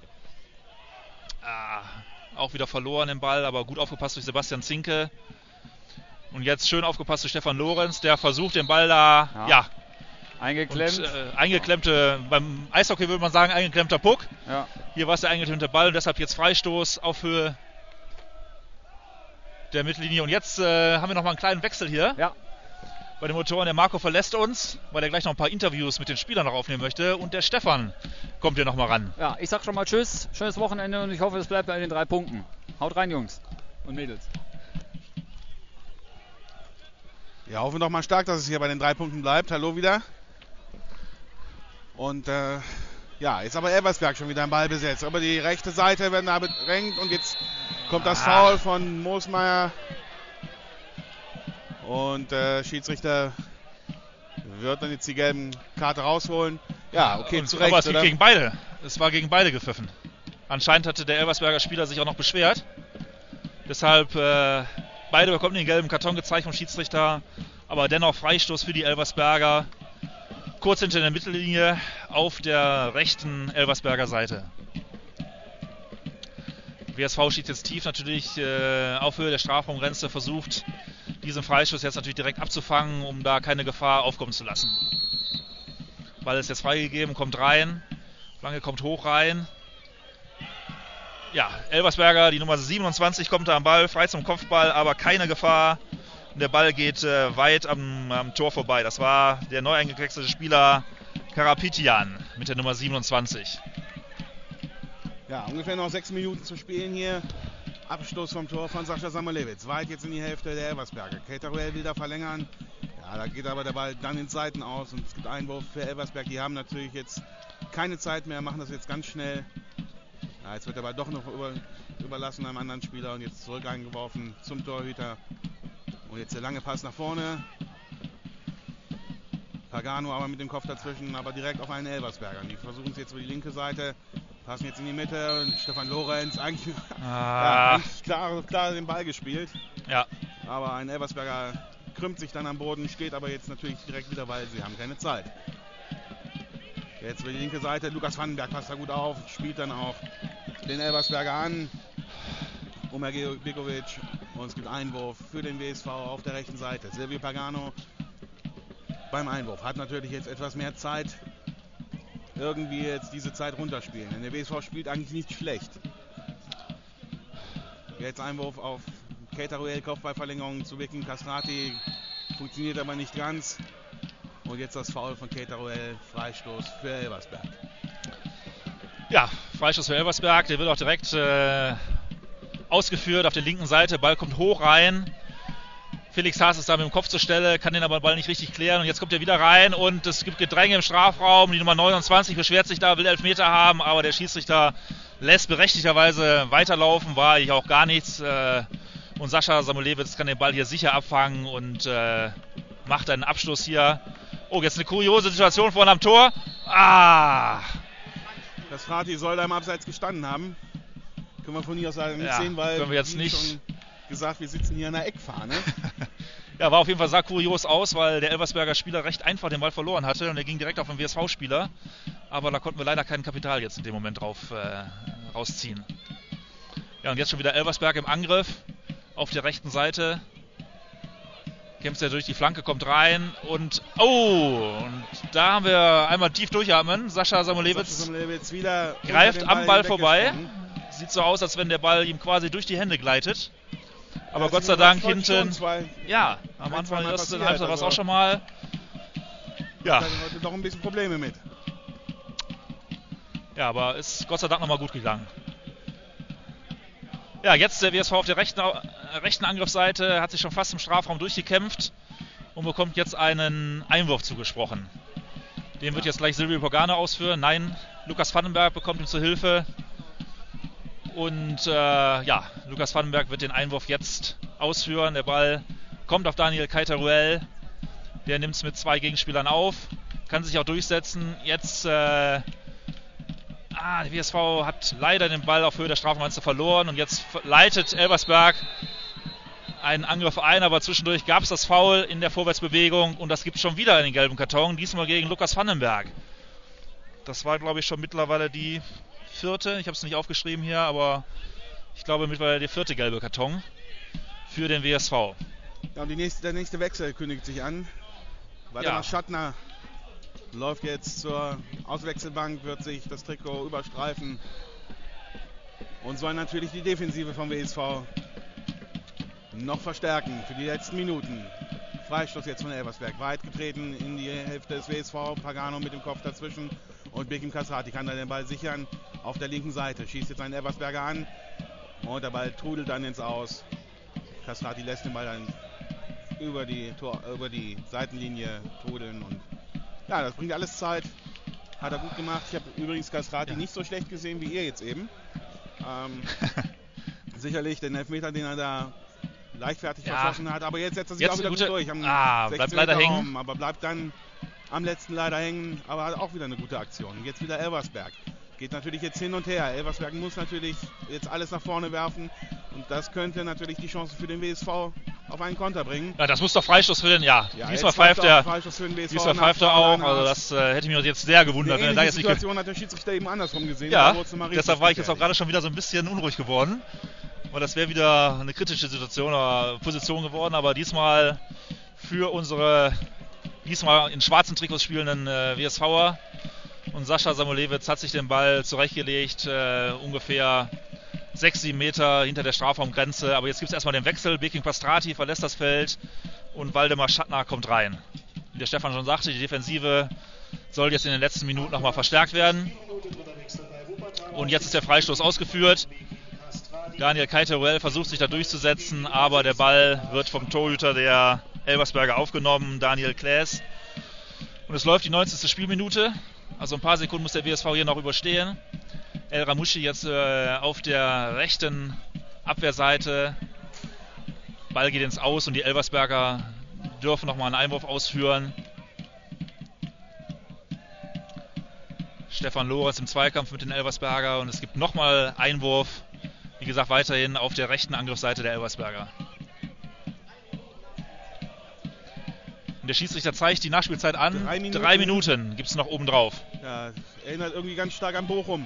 auch wieder verloren den Ball, aber gut aufgepasst durch Sebastian Zinke. Und jetzt schön aufgepasst durch Stefan Lorenz, der versucht den Ball da, eingeklemmt. Und, eingeklemmte, beim Eishockey würde man sagen, eingeklemmter Puck. Ja. Hier war es der eingeklemmte Ball und deshalb jetzt Freistoß auf Höhe der Mittellinie. Und jetzt haben wir nochmal einen kleinen Wechsel hier. Ja. Bei den Motoren. Der Marco verlässt uns, weil er gleich noch ein paar Interviews mit den Spielern noch aufnehmen möchte. Und der Stefan kommt hier nochmal ran. Ja, ich sag schon mal Tschüss, schönes Wochenende und ich hoffe, es bleibt bei den 3 Punkten. Haut rein, Jungs und Mädels. Ja, hoffen wir doch mal stark, dass es hier bei den 3 Punkten bleibt. Hallo wieder. Und jetzt aber Elversberg schon wieder im Ball besetzt. Aber die rechte Seite werden da bedrängt und jetzt kommt das Foul von Moosmeier. Und Schiedsrichter wird dann jetzt die gelben Karte rausholen. Ja, okay, zu Recht. Aber es war gegen beide. Es war gegen beide gepfiffen. Anscheinend hatte der Elversberger Spieler sich auch noch beschwert. Deshalb beide bekommen den gelben Karton gezeigt vom Schiedsrichter. Aber dennoch Freistoß für die Elversberger. Kurz hinter der Mittellinie auf der rechten Elversberger Seite. WSV steht jetzt tief natürlich auf Höhe der Strafraumgrenze, versucht diesen Freistoß jetzt natürlich direkt abzufangen, um da keine Gefahr aufkommen zu lassen. Ball ist jetzt freigegeben, kommt rein. Lange kommt hoch rein. Ja, Elversberger, die Nummer 27, kommt da am Ball, frei zum Kopfball, aber keine Gefahr. Der Ball geht weit am Tor vorbei. Das war der neu eingewechselte Spieler Karapetian mit der Nummer 27. Ja, ungefähr noch 6 Minuten zu spielen hier. Abstoß vom Tor von Sascha Samuelewicz. Weit jetzt in die Hälfte der Elversberger. Keteruel will da verlängern. Ja, da geht aber der Ball dann in Seiten aus und es gibt Einwurf für Elversberg. Die haben natürlich jetzt keine Zeit mehr, machen das jetzt ganz schnell. Ja, jetzt wird der Ball doch noch überlassen einem anderen Spieler und jetzt zurück eingeworfen zum Torhüter. Und jetzt der lange Pass nach vorne. Pagano aber mit dem Kopf dazwischen, aber direkt auf einen Elversberger. Die versuchen es jetzt über die linke Seite, passen jetzt in die Mitte und Stefan Lorenz eigentlich klar den Ball gespielt. Ja. Aber ein Elversberger krümmt sich dann am Boden, steht aber jetzt natürlich direkt wieder, weil sie haben keine Zeit. Jetzt über die linke Seite, Lukas Vandenberg passt da gut auf, spielt dann auch den Elversberger an. Omer Begovic und es gibt Einwurf für den WSV auf der rechten Seite. Silvio Pagano beim Einwurf hat natürlich jetzt etwas mehr Zeit, irgendwie jetzt diese Zeit runterspielen. Denn der WSV spielt eigentlich nicht schlecht. Jetzt Einwurf auf Keteruel, Kopfballverlängerung zu Bekim Castrati, funktioniert aber nicht ganz. Und jetzt das Foul von Keteruel, Freistoß für Elversberg. Ja, Freistoß für Elversberg, der wird auch direkt ausgeführt auf der linken Seite. Ball kommt hoch rein. Felix Haas ist da mit dem Kopf zur Stelle, kann den aber Ball nicht richtig klären. Und jetzt kommt er wieder rein und es gibt Gedränge im Strafraum. Die Nummer 29 beschwert sich da, will Elfmeter haben, aber der Schiedsrichter lässt berechtigterweise weiterlaufen. War eigentlich auch gar nichts. Und Sascha Samuelewicz kann den Ball hier sicher abfangen und macht einen Abschluss hier. Oh, jetzt eine kuriose Situation vorne am Tor. Castrati soll da im Abseits gestanden haben. Können wir von hier aus nicht sehen, weil können wir jetzt nicht schon gesagt, wir sitzen hier an der Eckfahne. Ja, war auf jeden Fall sah kurios aus, weil der Elversberger Spieler recht einfach den Ball verloren hatte und er ging direkt auf den WSV-Spieler. Aber da konnten wir leider kein Kapital jetzt in dem Moment drauf rausziehen. Ja, und jetzt schon wieder Elversberg im Angriff auf der rechten Seite. Kämpft er durch die Flanke, kommt rein und und da haben wir einmal tief durchatmen. Sascha Samuelewicz wieder greift am Ball vorbei. Sieht so aus, als wenn der Ball ihm quasi durch die Hände gleitet. Aber ja, Gott sei Dank hinten. Ja, am Anfang der ersten Halbzeit war es auch schon mal. Ja. Heute doch ein bisschen Probleme mit. Ja, aber ist Gott sei Dank nochmal gut gegangen. Ja, jetzt der WSV auf der rechten Angriffsseite hat sich schon fast im Strafraum durchgekämpft und bekommt jetzt einen Einwurf zugesprochen. Den wird jetzt gleich Silvio Pagano ausführen. Nein, Lukas Vandenberg bekommt ihm zur Hilfe. Und Lukas Vandenberg wird den Einwurf jetzt ausführen. Der Ball kommt auf Daniel Keteruel. Der nimmt es mit 2 Gegenspielern auf. Kann sich auch durchsetzen. Jetzt der WSV hat leider den Ball auf Höhe der Strafraumgrenze verloren. Und jetzt leitet Elversberg einen Angriff ein. Aber zwischendurch gab es das Foul in der Vorwärtsbewegung. Und das gibt es schon wieder in den gelben Karton. Diesmal gegen Lukas Vandenberg. Das war, glaube ich, schon mittlerweile die 4. Ich habe es nicht aufgeschrieben hier, aber ich glaube mittlerweile der 4. gelbe Karton für den WSV. Ja, und der nächste Wechsel kündigt sich an. Waldemar Schattner läuft jetzt zur Auswechselbank, wird sich das Trikot überstreifen und soll natürlich die Defensive vom WSV noch verstärken für die letzten Minuten. Freistoß jetzt von Elversberg, weit getreten in die Hälfte des WSV, Pagano mit dem Kopf dazwischen und Bekim Castrati kann dann den Ball sichern auf der linken Seite, schießt jetzt einen Elversberger an und der Ball trudelt dann ins Aus. Castrati lässt den Ball dann über die Seitenlinie trudeln und ja, das bringt alles Zeit, hat er gut gemacht. Ich habe übrigens Castrati nicht so schlecht gesehen wie ihr jetzt eben. Sicherlich den Elfmeter, den er da leichtfertig verschossen hat, aber jetzt setzt er sich auch wieder gut durch. Bleibt leider hängen. Aber bleibt dann am letzten leider hängen, aber hat auch wieder eine gute Aktion. Und jetzt wieder Elversberg. Geht natürlich jetzt hin und her. Elversberg muss natürlich jetzt alles nach vorne werfen und das könnte natürlich die Chance für den WSV auf einen Konter bringen. Ja, das muss doch Freistoß für den, diesmal pfeift er auch, also das hätte mich jetzt sehr gewundert. Eine ähnliche Situation hat der Schiedsrichter eben andersrum gesehen. Ja, deshalb war ich jetzt auch gerade schon wieder so ein bisschen unruhig geworden, weil das wäre wieder eine kritische Situation oder Position geworden, aber diesmal für unsere in schwarzen Trikots spielenden WSVer. Und Sascha Samuelewicz hat sich den Ball zurechtgelegt, ungefähr 6-7 Meter hinter der Strafraumgrenze. Aber jetzt gibt es erstmal den Wechsel. Beking Pastrati verlässt das Feld und Waldemar Schattner kommt rein. Wie der Stefan schon sagte, die Defensive soll jetzt in den letzten Minuten nochmal verstärkt werden. Und jetzt ist der Freistoß ausgeführt. Daniel Keiteruel versucht sich da durchzusetzen, aber der Ball wird vom Torhüter der Elversberger aufgenommen, Daniel Klaes. Und es läuft die 90. Spielminute. Also ein paar Sekunden muss der WSV hier noch überstehen. El Ramouchi jetzt auf der rechten Abwehrseite. Ball geht ins Aus und die Elversberger dürfen nochmal einen Einwurf ausführen. Stefan Lorenz im Zweikampf mit den Elversberger und es gibt nochmal Einwurf. Wie gesagt, weiterhin auf der rechten Angriffsseite der Elversberger. Und der Schiedsrichter zeigt die Nachspielzeit an. 3 Minuten gibt es noch oben drauf. Ja, erinnert irgendwie ganz stark an Bochum.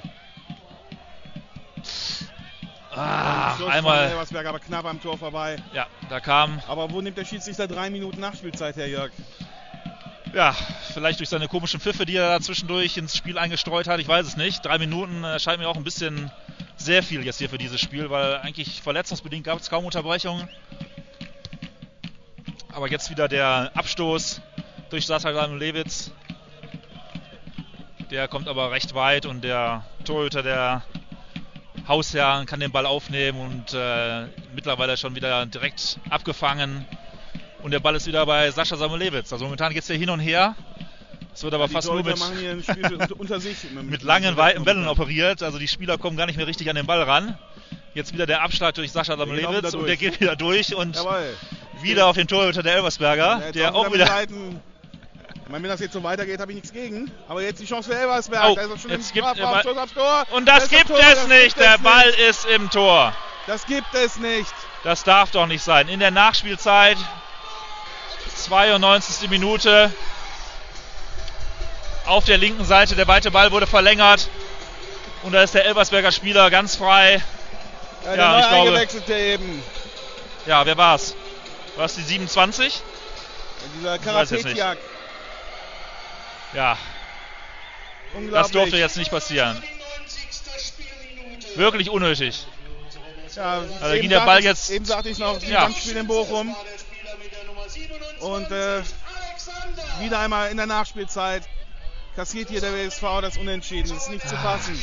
Einmal. Elversberger aber knapp am Tor vorbei. Ja, da kam. Aber wo nimmt der Schiedsrichter 3 Minuten Nachspielzeit her, Jörg? Ja, vielleicht durch seine komischen Pfiffe, die er da zwischendurch ins Spiel eingestreut hat. Ich weiß es nicht. 3 Minuten scheint mir auch ein bisschen sehr viel jetzt hier für dieses Spiel, weil eigentlich verletzungsbedingt gab es kaum Unterbrechungen. Aber jetzt wieder der Abstoß durch Sascha Danilewicz. Der kommt aber recht weit und der Torhüter der Hausherren kann den Ball aufnehmen und mittlerweile schon wieder direkt abgefangen. Und der Ball ist wieder bei Sascha Samulewicz. Also momentan geht es hier hin und her. Es wird aber fast nur mit langen, weiten Bällen operiert. Also die Spieler kommen gar nicht mehr richtig an den Ball ran. Jetzt wieder der Abschlag durch Sascha Samulewicz und der geht wieder durch und wieder auf den Torhüter der Elversberger. Ja, der auch wieder... Wenn das jetzt so weitergeht, habe ich nichts gegen. Aber jetzt die Chance für Elversberg. Oh, jetzt gibt aufs Tor. Und das gibt es nicht. Der Ball ist im Tor. Das gibt es nicht. Das darf doch nicht sein. In der Nachspielzeit, 92. Minute. Auf der linken Seite, der weite Ball wurde verlängert. Und da ist der Elversberger Spieler ganz frei. Ja, der neu eingewechselte eben. Ja, wer war's? War es die 27? Dieser Karapetiak. Ja, das durfte jetzt nicht passieren. Wirklich unnötig. Ja, also ging der Ball jetzt... Eben sagte ich noch, wie beim Spiel in Bochum. Und wieder einmal in der Nachspielzeit kassiert hier der WSV das Unentschieden. Das ist nicht zu fassen.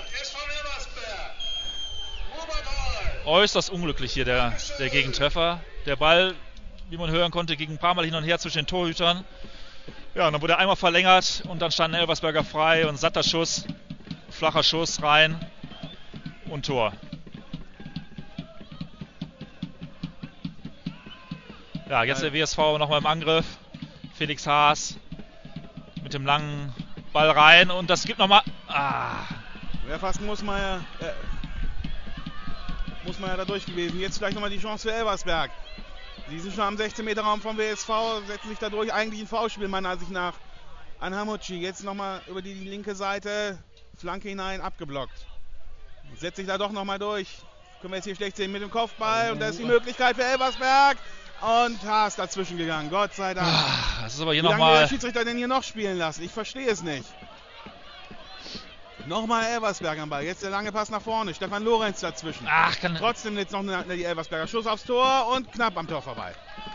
Äußerst unglücklich hier der Gegentreffer. Der Ball, wie man hören konnte, ging ein paar Mal hin und her zwischen den Torhütern. Ja, und dann wurde er einmal verlängert und dann stand Elversberger frei und satter Schuss, flacher Schuss rein und Tor. Ja, jetzt der WSV nochmal im Angriff. Felix Haas mit dem langen Ball rein und das gibt nochmal... Wäre fast Moosmeier da durch gewesen. Jetzt vielleicht nochmal die Chance für Elversberg. Die sind schon am 16-Meter-Raum vom WSV, setzen sich dadurch eigentlich ein Foulspiel meiner Ansicht nach an Hamucci. Jetzt nochmal über die linke Seite, Flanke hinein, abgeblockt. Setzt sich da doch nochmal durch. Können wir jetzt hier schlecht sehen mit dem Kopfball. Und da ist die Möglichkeit für Elversberg. Und Haas dazwischen gegangen, Gott sei Dank. Das ist aber hier Wie lange will nochmal... der Schiedsrichter denn hier noch spielen lassen? Ich verstehe es nicht. Nochmal Elversberg am Ball. Jetzt der lange Pass nach vorne. Stefan Lorenz dazwischen. Trotzdem jetzt noch die Elversberger. Schuss aufs Tor und knapp am Tor vorbei.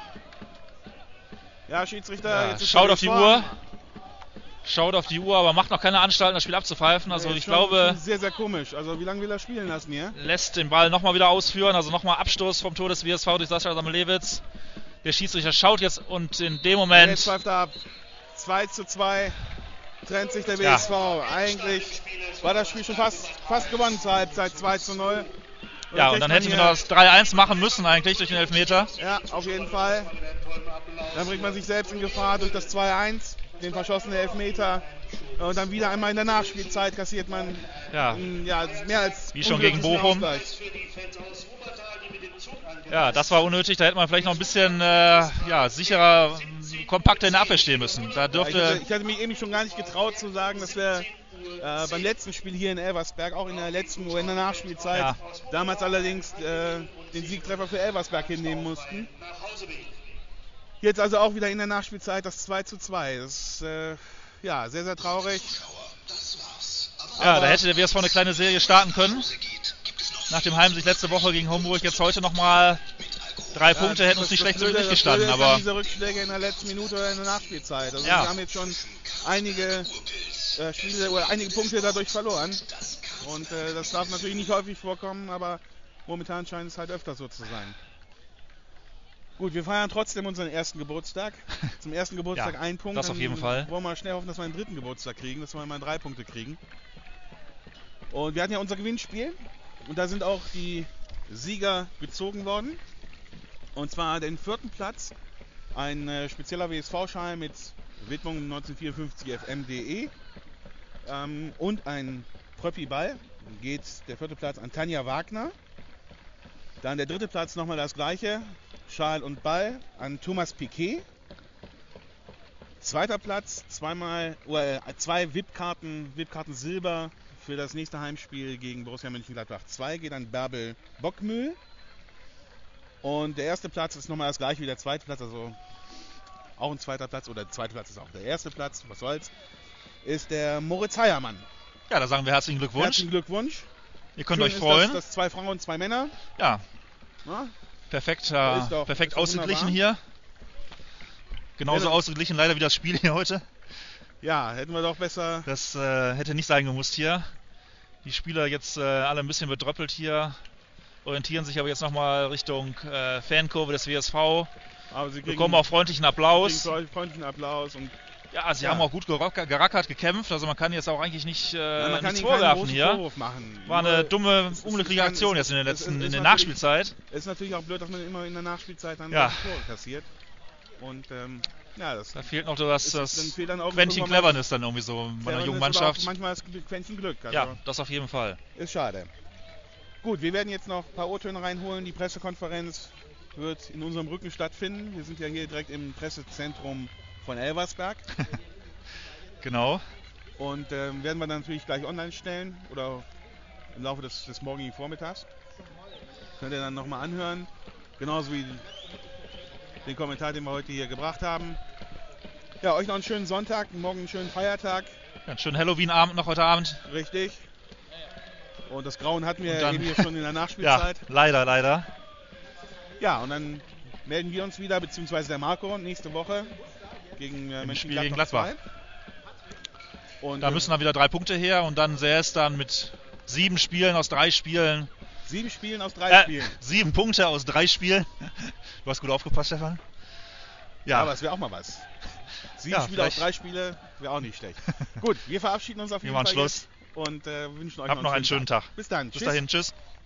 Ja, Schiedsrichter. Jetzt schaut auf die Uhr. Schaut auf die Uhr, aber macht noch keine Anstalten, das Spiel abzupfeifen. Also ich glaube... Sehr, sehr komisch. Also wie lange will er spielen lassen hier? Lässt den Ball nochmal wieder ausführen. Also nochmal Abstoß vom Tor des WSV durch Sascha Samulewicz. Der Schiedsrichter schaut jetzt und in dem Moment... Jetzt pfeift er ab. 2:2. Trennt sich der WSV. Eigentlich war das Spiel schon fast gewonnen zur Halbzeit, 2:0. Ja, und dann hätten wir noch das 3:1 machen müssen eigentlich durch den Elfmeter. Ja, auf jeden Fall. Dann bringt man sich selbst in Gefahr durch das 2:1, den verschossenen Elfmeter. Und dann wieder einmal in der Nachspielzeit kassiert man mehr als wie schon gegen Bochum. Ausgleich. Ja, das war unnötig. Da hätte man vielleicht noch ein bisschen sicherer, kompakter in der Abwehr stehen müssen. Da dürfte ich hatte mich eben schon gar nicht getraut zu sagen, dass wir beim letzten Spiel hier in Elversberg, auch in der Nachspielzeit, damals allerdings den Siegtreffer für Elversberg hinnehmen mussten. Jetzt also auch wieder in der Nachspielzeit das 2:2. Das ist sehr, sehr traurig. Ja, da hätte der WSV eine kleine Serie starten können. nach dem Heimsieg letzte Woche gegen Homburg jetzt heute nochmal 3 Punkte, hätten uns nicht schlecht zu Gesicht gestanden. Aber diese Rückschläge in der letzten Minute oder in der Nachspielzeit. Also ja. wir haben jetzt schon einige Spiele oder einige Punkte dadurch verloren. Und das darf natürlich nicht häufig vorkommen, aber momentan scheint es halt öfter so zu sein. Gut, wir feiern trotzdem unseren ersten Geburtstag. Zum ersten Geburtstag Ja, 1 Punkt. das auf jeden Fall. Wollen wir schnell hoffen, dass wir einen dritten Geburtstag kriegen, dass wir mal 3 Punkte kriegen. Und wir hatten ja unser Gewinnspiel. Und da sind auch die Sieger gezogen worden. Und zwar den 4. Platz. Ein spezieller WSV-Schal mit Widmung 1954 fm.de. Und ein Pröppi-Ball. Geht der 4. Platz an Tanja Wagner. Dann der 3. Platz nochmal das gleiche. Schal und Ball an Thomas Piquet. 2. Platz, 2 VIP-Karten Silber für das nächste Heimspiel gegen Borussia Mönchengladbach 2 geht an Bärbel Bockmühl. Und der 1. Platz ist nochmal das gleiche wie der 2. Platz, also auch ein 2. Platz, oder der 2. Platz ist auch der 1. Platz, was soll's, ist der Moritz Heiermann. ja, da sagen wir herzlichen Glückwunsch. Herzlichen Glückwunsch. Ihr könnt Schön euch ist, freuen. dass 2 Frauen, 2 Männer. Ja, Na? perfekt, Ist doch ausgeglichen wunderbar. hier. Genauso Ja, ausgeglichen leider wie das Spiel hier heute. Ja, hätten wir doch besser. Das hätte nicht sein gemusst hier. Die Spieler jetzt alle ein bisschen bedröppelt hier, orientieren sich aber jetzt nochmal Richtung Fankurve des WSV, Aber sie bekommen auch freundlichen Applaus. freundlichen Applaus und Ja, sie haben auch gut gerackert, gekämpft, also man kann jetzt auch eigentlich nicht, man kann nichts ihnen keinen vorwerfen großen hier. Vorwurf machen. War eine Nur dumme, es ist- unglückliche ich meine, Aktion es- jetzt in es ist der natürlich- Nachspielzeit. Es ist natürlich auch blöd, dass man immer in der Nachspielzeit dann Ja. Tore kassiert. Und ja, das Da fehlt noch das dann fehlt dann auch Quäntchen irgendwann mal- Cleverness dann irgendwie so bei einer jungen Cleverness oder Mannschaft. auch manchmal das Quäntchen Glück. Also Ja, das auf jeden Fall. ist schade. Gut, wir werden jetzt noch ein paar O-Töne reinholen. Die Pressekonferenz wird in unserem Rücken stattfinden. Wir sind ja hier direkt im Pressezentrum von Elversberg. Genau. Und werden wir dann natürlich gleich online stellen oder im Laufe des morgigen Vormittags. Könnt ihr dann nochmal anhören. Genauso wie den Kommentar, den wir heute hier gebracht haben. Ja, euch noch einen schönen Sonntag, morgen einen schönen Feiertag. Ja, einen schönen Halloween-Abend noch heute Abend. Richtig. Und das Grauen hatten wir Und dann- eben hier schon in der Nachspielzeit. Ja, leider. Ja, und dann melden wir uns wieder, beziehungsweise der Marco nächste Woche gegen Im Spiel gegen Gladbach. 2. Und Da müssen dann wieder 3 Punkte her und dann sähe es dann mit 7 Spielen aus 3 Spielen. 7 Spielen aus 3 Spielen. 7 Punkte aus 3 Spielen. Du hast gut aufgepasst, Stefan. Ja, aber es wäre auch mal was. 7 Ja, Spiele aus vielleicht- 3 Spiele wäre auch nicht schlecht. Gut, wir verabschieden uns auf Wir jeden machen Fall Schluss. jetzt und wünschen euch Habt noch einen schönen Tag. Bis dann. Bis dahin, tschüss.